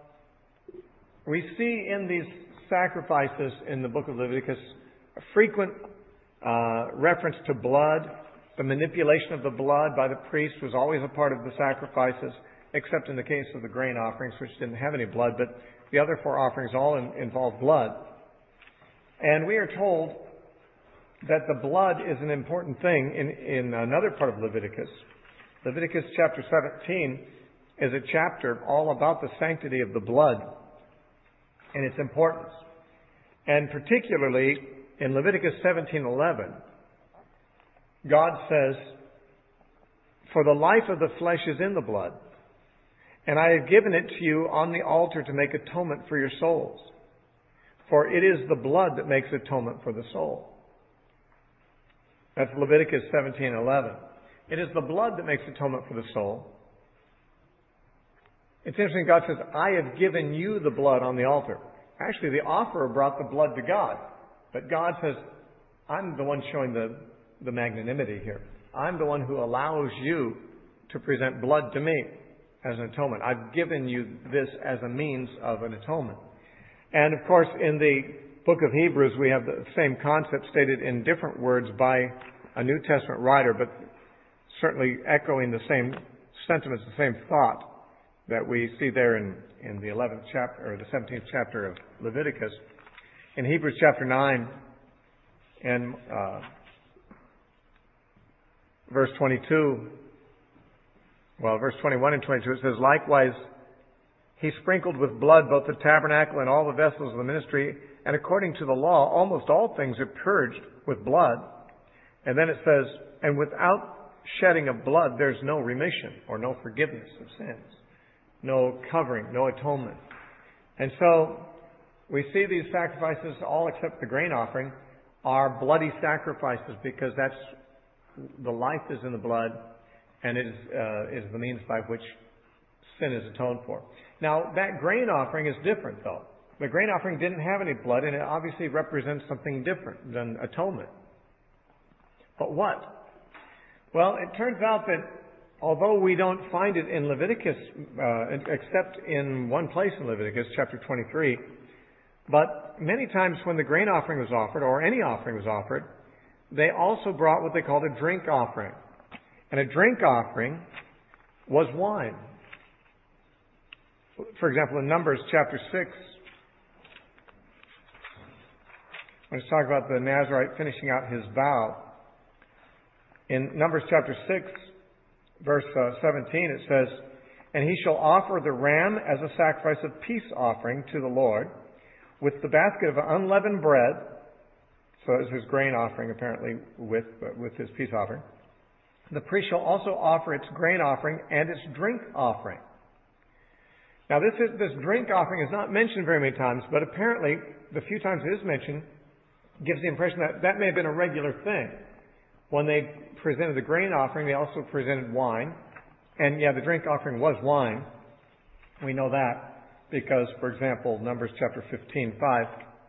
we see in these sacrifices in the book of Leviticus a frequent uh, reference to blood. The manipulation of the blood by the priest was always a part of the sacrifices, except in the case of the grain offerings, which didn't have any blood, but the other four offerings all in, involve blood. And we are told that the blood is an important thing in, in another part of Leviticus. Leviticus chapter seventeen is a chapter all about the sanctity of the blood and its importance. And particularly in Leviticus seventeen eleven, God says, "For the life of the flesh is in the blood, and I have given it to you on the altar to make atonement for your souls. For it is the blood that makes atonement for the soul." That's Leviticus seventeen eleven. It is the blood that makes atonement for the soul. It's interesting, God says, "I have given you the blood on the altar." Actually, the offerer brought the blood to God. But God says, "I'm the one showing the, the magnanimity here. I'm the one who allows you to present blood to me as an atonement. I've given you this as a means of an atonement." And of course, in the book of Hebrews, we have the same concept stated in different words by a New Testament writer, but certainly echoing the same sentiments, the same thought that we see there in, in the eleventh chapter, or the seventeenth chapter of Leviticus. In Hebrews chapter nine and uh, verse twenty-two, well, verse twenty-one and twenty-two, it says, "Likewise, he sprinkled with blood both the tabernacle and all the vessels of the ministry, and according to the law, almost all things are purged with blood." And then it says, "And without shedding of blood, there's no remission," or no forgiveness of sins, no covering, no atonement. And so we see these sacrifices, all except the grain offering, are bloody sacrifices, because that's the life is in the blood, and it is, uh, is the means by which sin is atoned for. Now, that grain offering is different, though. The grain offering didn't have any blood, and it obviously represents something different than atonement. But what? Well, it turns out that although we don't find it in Leviticus, uh, except in one place in Leviticus, chapter twenty-three, but many times when the grain offering was offered, or any offering was offered, they also brought what they called a drink offering. And a drink offering was wine. For example, in Numbers chapter six, when it's talking about the Nazirite finishing out his vow, in Numbers chapter six, verse uh, seventeen, it says, "And he shall offer the ram as a sacrifice of peace offering to the Lord, with the basket of unleavened bread." So it's his grain offering, apparently, with uh, with his peace offering. "The priest shall also offer its grain offering and its drink offering." Now, this is, this drink offering is not mentioned very many times, but apparently, the few times it is mentioned, gives the impression that that may have been a regular thing. When they presented the grain offering, they also presented wine. And yeah, the drink offering was wine. We know that because, for example, Numbers chapter fifteen, five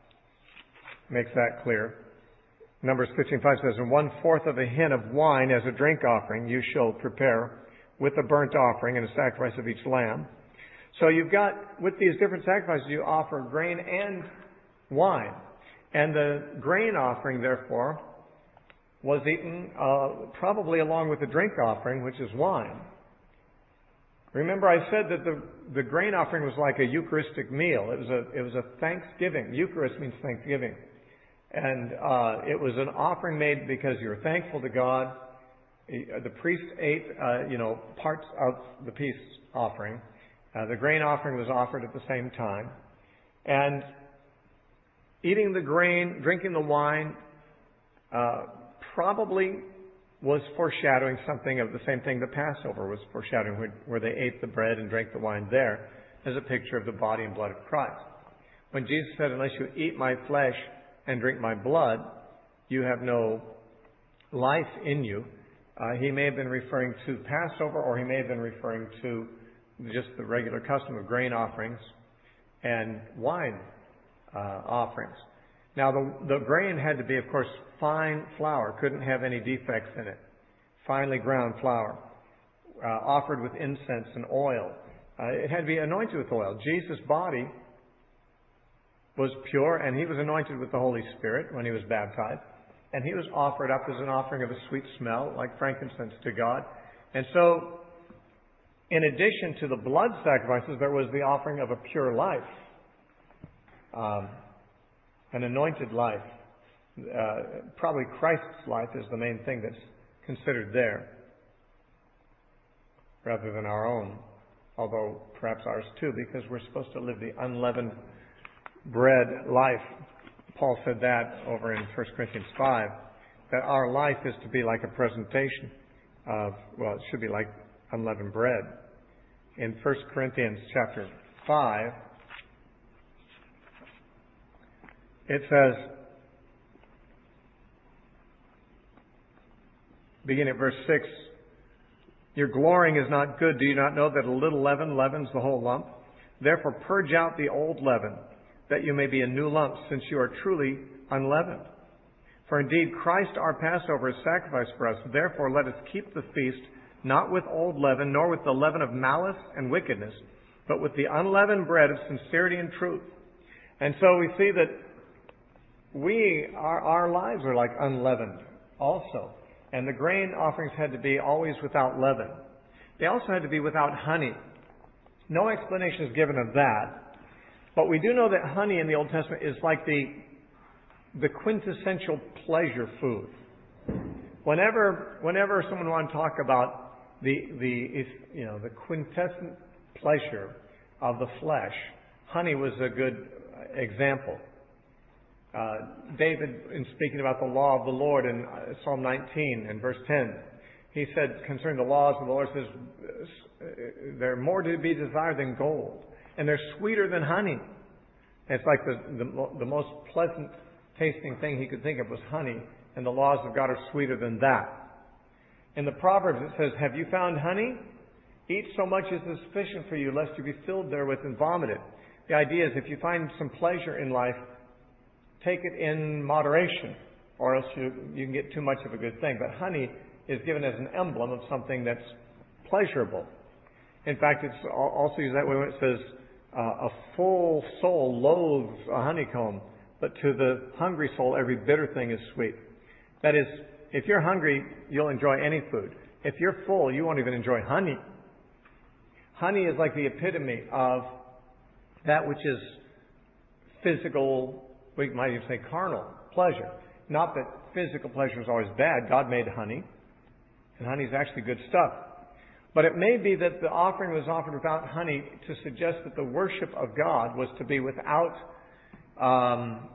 makes that clear. Numbers fifteen, five says, "And one fourth of a hin of wine as a drink offering you shall prepare with a burnt offering and a sacrifice of each lamb." So you've got, with these different sacrifices, you offer grain and wine. And the grain offering, therefore, was eaten uh, probably along with the drink offering, which is wine. Remember, I said that the, the grain offering was like a Eucharistic meal. It was a, it was a thanksgiving. Eucharist means thanksgiving. And uh, it was an offering made because you were thankful to God. The priest ate, uh, you know, parts of the peace offering. Uh, the grain offering was offered at the same time. And eating the grain, drinking the wine, uh, probably was foreshadowing something of the same thing the Passover was foreshadowing, where, where they ate the bread and drank the wine there, as a picture of the body and blood of Christ. When Jesus said, "Unless you eat my flesh and drink my blood, you have no life in you," uh, he may have been referring to Passover, or he may have been referring to just the regular custom of grain offerings and wine uh, offerings. Now, the, the grain had to be, of course, fine flour, couldn't have any defects in it. Finely ground flour, uh, offered with incense and oil. Uh, it had to be anointed with oil. Jesus' body was pure, and he was anointed with the Holy Spirit when he was baptized. And he was offered up as an offering of a sweet smell, like frankincense to God. And so, in addition to the blood sacrifices, there was the offering of a pure life. Um, an anointed life. Uh, probably Christ's life is the main thing that's considered there, rather than our own. Although perhaps ours too, because we're supposed to live the unleavened bread life. Paul said that over in First Corinthians five, that our life is to be like a presentation of, well, it should be like unleavened bread. In First Corinthians chapter five, it says, beginning at verse six, "Your glorying is not good. Do you not know that a little leaven leavens the whole lump? Therefore purge out the old leaven, that you may be a new lump, since you are truly unleavened. For indeed Christ our Passover is sacrificed for us. Therefore let us keep the feast, not with old leaven, nor with the leaven of malice and wickedness, but with the unleavened bread of sincerity and truth." And so we see that we, our, our lives are like unleavened also. And the grain offerings had to be always without leaven. They also had to be without honey. No explanation is given of that. But we do know that honey in the Old Testament is like the, the quintessential pleasure food. Whenever, whenever someone wanted to talk about the, the, you know, the quintessent pleasure of the flesh, honey was a good example. Uh, David, in speaking about the law of the Lord in Psalm nineteen and verse ten, he said concerning the laws of the Lord, says, "They're more to be desired than gold, and they're sweeter than honey." And it's like the, the, the most pleasant tasting thing he could think of was honey, and the laws of God are sweeter than that. In the Proverbs it says, "Have you found honey? Eat so much as is sufficient for you, lest you be filled therewith and vomited. The idea is if you find some pleasure in life, take it in moderation, or else you, you can get too much of a good thing. But honey is given as an emblem of something that's pleasurable. In fact, it's also used that way when it says, uh, a full soul loathes a honeycomb, but to the hungry soul every bitter thing is sweet. That is, if you're hungry, you'll enjoy any food. If you're full, you won't even enjoy honey. Honey is like the epitome of that which is physical, we might even say carnal pleasure. Not that physical pleasure is always bad. God made honey, and honey is actually good stuff. But it may be that the offering was offered without honey to suggest that the worship of God was to be without um,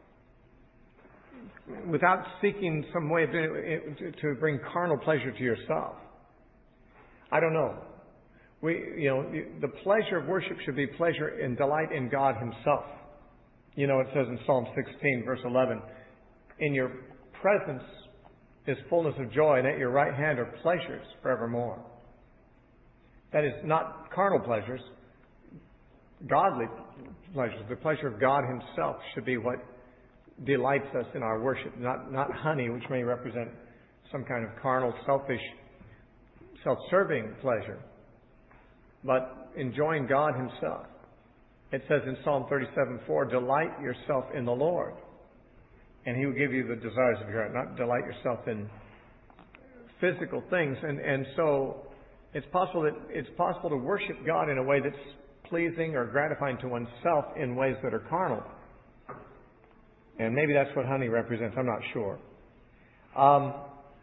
without seeking some way of doing it to bring carnal pleasure to yourself. I don't know. We, you know, the pleasure of worship should be pleasure and delight in God Himself. You know, it says in Psalm sixteen, verse eleven, "In your presence is fullness of joy, and at your right hand are pleasures forevermore." That is not carnal pleasures, godly pleasures. The pleasure of God Himself should be what delights us in our worship, not, not honey, which may represent some kind of carnal, selfish, self-serving pleasure, but enjoying God Himself. It says in Psalm thirty-seven four, "Delight yourself in the Lord, and He will give you the desires of your heart." Not delight yourself in physical things. And, and so it's possible that it's possible to worship God in a way that's pleasing or gratifying to oneself in ways that are carnal. And maybe that's what honey represents. I'm not sure. Um,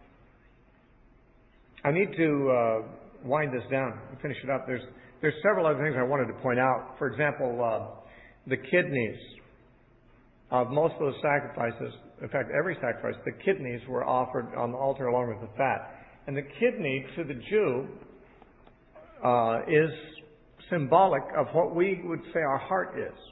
I need to uh, wind this down and finish it up. There's there's several other things I wanted to point out. For example, uh, the kidneys of most of those sacrifices, in fact, every sacrifice, the kidneys were offered on the altar along with the fat. And the kidney to the Jew uh, is symbolic of what we would say our heart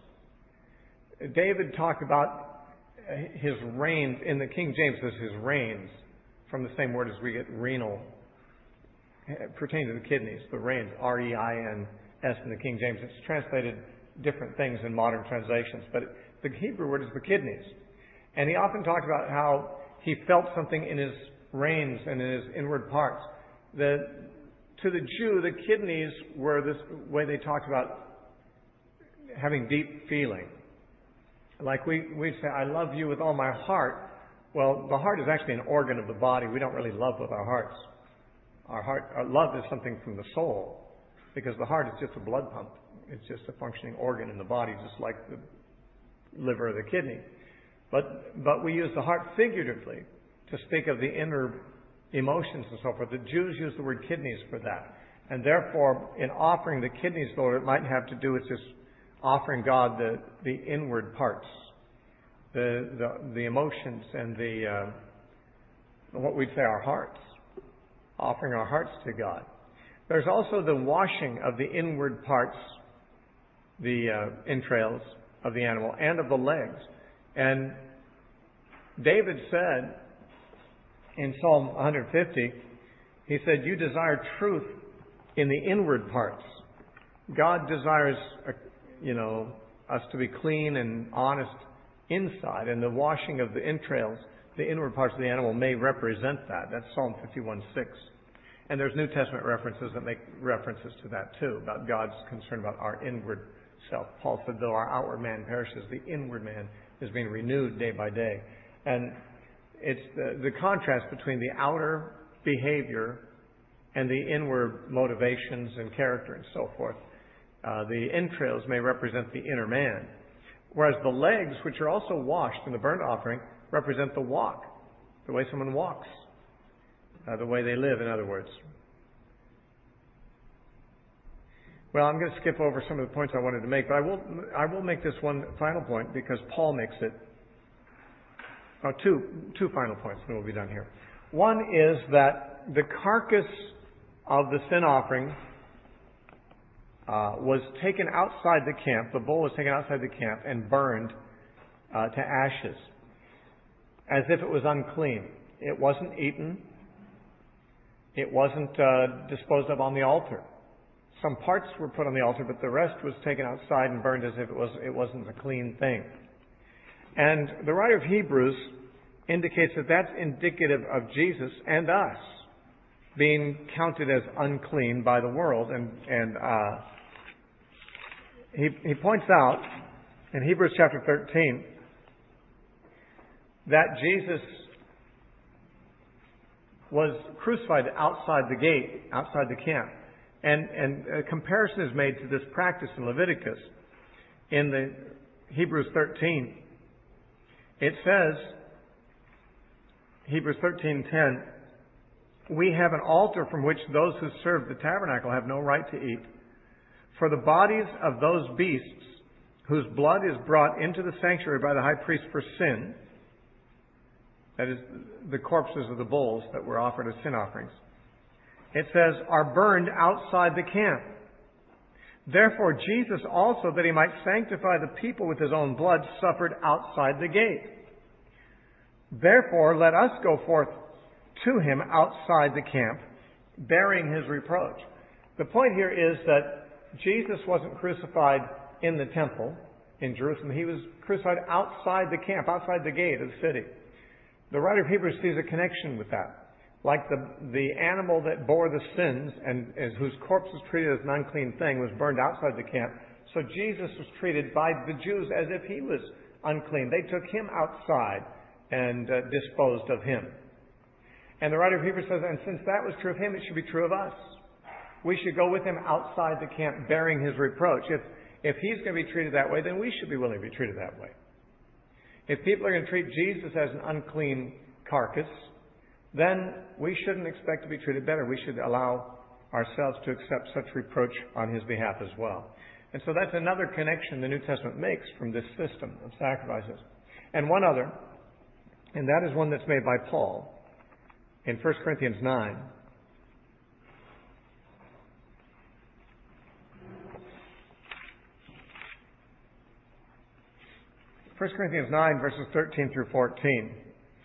is. David talked about his reins, in the King James says his reins, from the same word as we get renal, pertaining to the kidneys, the reins, R E I N S in the King James. It's translated different things in modern translations, but the Hebrew word is the kidneys. And he often talked about how he felt something in his reins and in his inward parts. The, to the Jew, the kidneys were this way they talked about having deep feeling. Like we, we'd say, "I love you with all my heart." Well, the heart is actually an organ of the body. We don't really love with our hearts. Our heart, our love is something from the soul, because the heart is just a blood pump. It's just a functioning organ in the body, just like the liver or the kidney. But, but we use the heart figuratively to speak of the inner emotions and so forth. The Jews use the word kidneys for that. And therefore, in offering the kidneys, Lord, it might have to do with just offering God the, the inward parts, the, the, the emotions and the, uh, what we'd say our hearts, offering our hearts to God. There's also the washing of the inward parts, the uh, entrails of the animal and of the legs. And David said in Psalm one fifty, he said, "You desire truth in the inward parts." God desires, you know, us to be clean and honest inside, and the washing of the entrails, the inward parts of the animal, may represent that. That's Psalm fifty-one six. And there's New Testament references that make references to that too, about God's concern about our inward self. Paul said, "Though our outward man perishes, the inward man is being renewed day by day." And it's the, the contrast between the outer behavior and the inward motivations and character and so forth. Uh, the entrails may represent the inner man, whereas the legs, which are also washed in the burnt offering, represent the walk, the way someone walks, uh, the way they live, in other words. Well, I'm going to skip over some of the points I wanted to make, but I will I will make this one final point because Paul makes it. Oh, two two final points, and we'll be done here. One is that the carcass of the sin offering uh, was taken outside the camp. The bull was taken outside the camp and burned uh, to ashes, as if it was unclean. It wasn't eaten. It wasn't uh, disposed of on the altar. Some parts were put on the altar, but the rest was taken outside and burned as if it was, it wasn't a clean thing. And the writer of Hebrews indicates that that's indicative of Jesus and us being counted as unclean by the world. And, and uh, he, he points out in Hebrews chapter thirteen that Jesus was crucified outside the gate, outside the camp. And, and a comparison is made to this practice in Leviticus. In the Hebrews thirteen, it says, Hebrews thirteen ten, we have an altar from which those who serve the tabernacle have no right to eat. For the bodies of those beasts whose blood is brought into the sanctuary by the high priest for sin, that is, the corpses of the bulls that were offered as sin offerings, it says, are burned outside the camp. Therefore, Jesus also, that he might sanctify the people with his own blood, suffered outside the gate. Therefore, let us go forth to him outside the camp, bearing his reproach. The point here is that Jesus wasn't crucified in the temple in Jerusalem. He was crucified outside the camp, outside the gate of the city. The writer of Hebrews sees a connection with that. Like the, the animal that bore the sins and, and whose corpse was treated as an unclean thing was burned outside the camp, so Jesus was treated by the Jews as if he was unclean. They took him outside and uh, disposed of him. And the writer of Hebrews says, and since that was true of him, it should be true of us. We should go with him outside the camp bearing his reproach. If, if he's going to be treated that way, then we should be willing to be treated that way. If people are going to treat Jesus as an unclean carcass, then we shouldn't expect to be treated better. We should allow ourselves to accept such reproach on his behalf as well. And so that's another connection the New Testament makes from this system of sacrifices. And one other, and that is one that's made by Paul in First Corinthians nine. First Corinthians nine, verses thirteen through fourteen.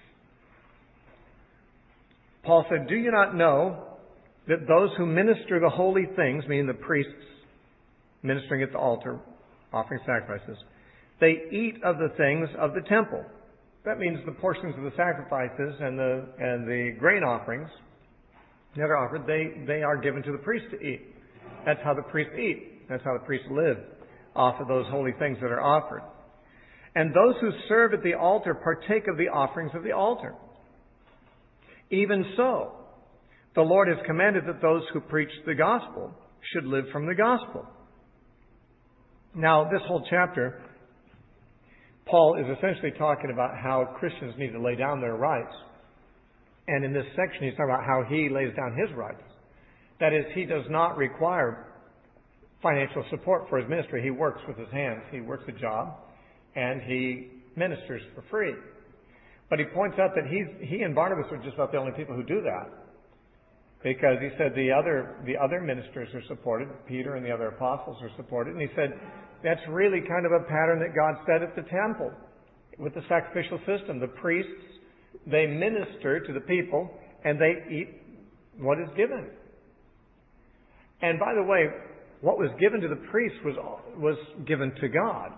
Paul said, do you not know that those who minister the holy things, meaning the priests ministering at the altar, offering sacrifices, they eat of the things of the temple. That means the portions of the sacrifices and the and the grain offerings that are offered, they, they are given to the priest to eat. That's how the priests eat. That's how the priests live, off of those holy things that are offered. And those who serve at the altar partake of the offerings of the altar. Even so, the Lord has commanded that those who preach the gospel should live from the gospel. Now, this whole chapter, Paul is essentially talking about how Christians need to lay down their rights. And in this section, he's talking about how he lays down his rights. That is, he does not require financial support for his ministry. He works with his hands. He works a job, and he ministers for free. But he points out that he's, he and Barnabas are just about the only people who do that. Because he said the other, the other ministers are supported. Peter and the other apostles are supported. And he said that's really kind of a pattern that God set at the temple with the sacrificial system. The priests, they minister to the people and they eat what is given. And by the way, what was given to the priests was, was given to God.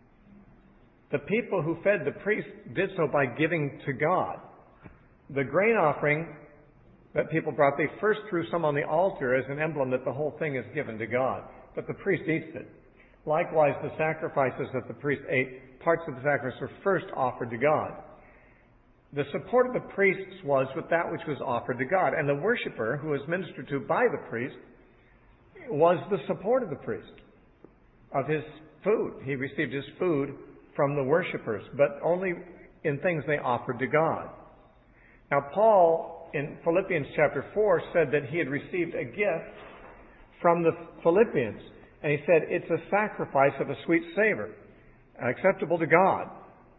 The people who fed the priest did so by giving to God. The grain offering that people brought, they first threw some on the altar as an emblem that the whole thing is given to God. But the priest eats it. Likewise, the sacrifices that the priest ate, parts of the sacrifice were first offered to God. The support of the priests was with that which was offered to God. And the worshiper, who was ministered to by the priest, was the support of the priest, of his food. He received his food from the worshippers, but only in things they offered to God. Now, Paul, in Philippians chapter four, said that he had received a gift from the Philippians. And he said, it's a sacrifice of a sweet savor, acceptable to God.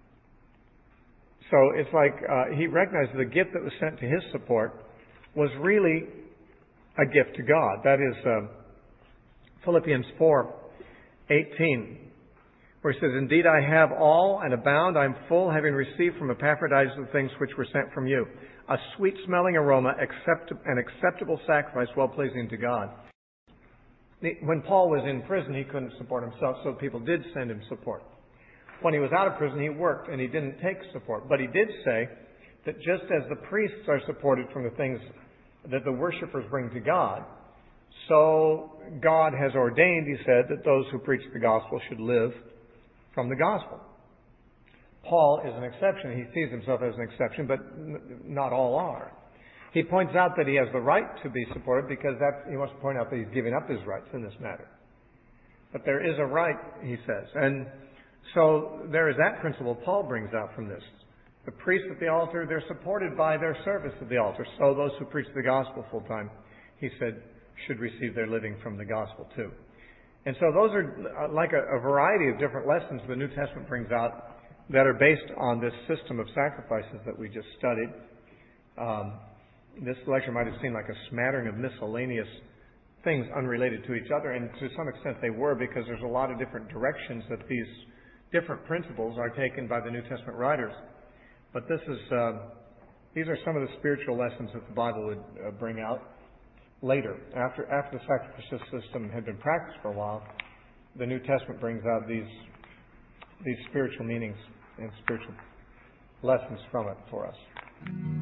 So it's like uh, he recognized the gift that was sent to his support was really a gift to God. That is uh, Philippians four eighteen. Where he says, indeed I have all and abound, I am full, having received from Epaphroditus the things which were sent from you, a sweet-smelling aroma, accept, an acceptable sacrifice, well-pleasing to God. When Paul was in prison, he couldn't support himself, so people did send him support. When he was out of prison, he worked, and he didn't take support. But he did say that just as the priests are supported from the things that the worshipers bring to God, so God has ordained, he said, that those who preach the gospel should live from the gospel. Paul is an exception. He sees himself as an exception, but n- not all are. He points out that he has the right to be supported because that, he wants to point out that he's giving up his rights in this matter. But there is a right, he says. And so there is that principle Paul brings out from this. The priests at the altar, they're supported by their service at the altar. So those who preach the gospel full time, he said, should receive their living from the gospel too. And so those are like a, a variety of different lessons the New Testament brings out that are based on this system of sacrifices that we just studied. Um, this lecture might have seemed like a smattering of miscellaneous things unrelated to each other, and to some extent they were, because there's a lot of different directions that these different principles are taken by the New Testament writers. But this is uh, these are some of the spiritual lessons that the Bible would uh, bring out later. After after the sacrificial system had been practiced for a while, the New Testament brings out these these spiritual meanings and spiritual lessons from it for us.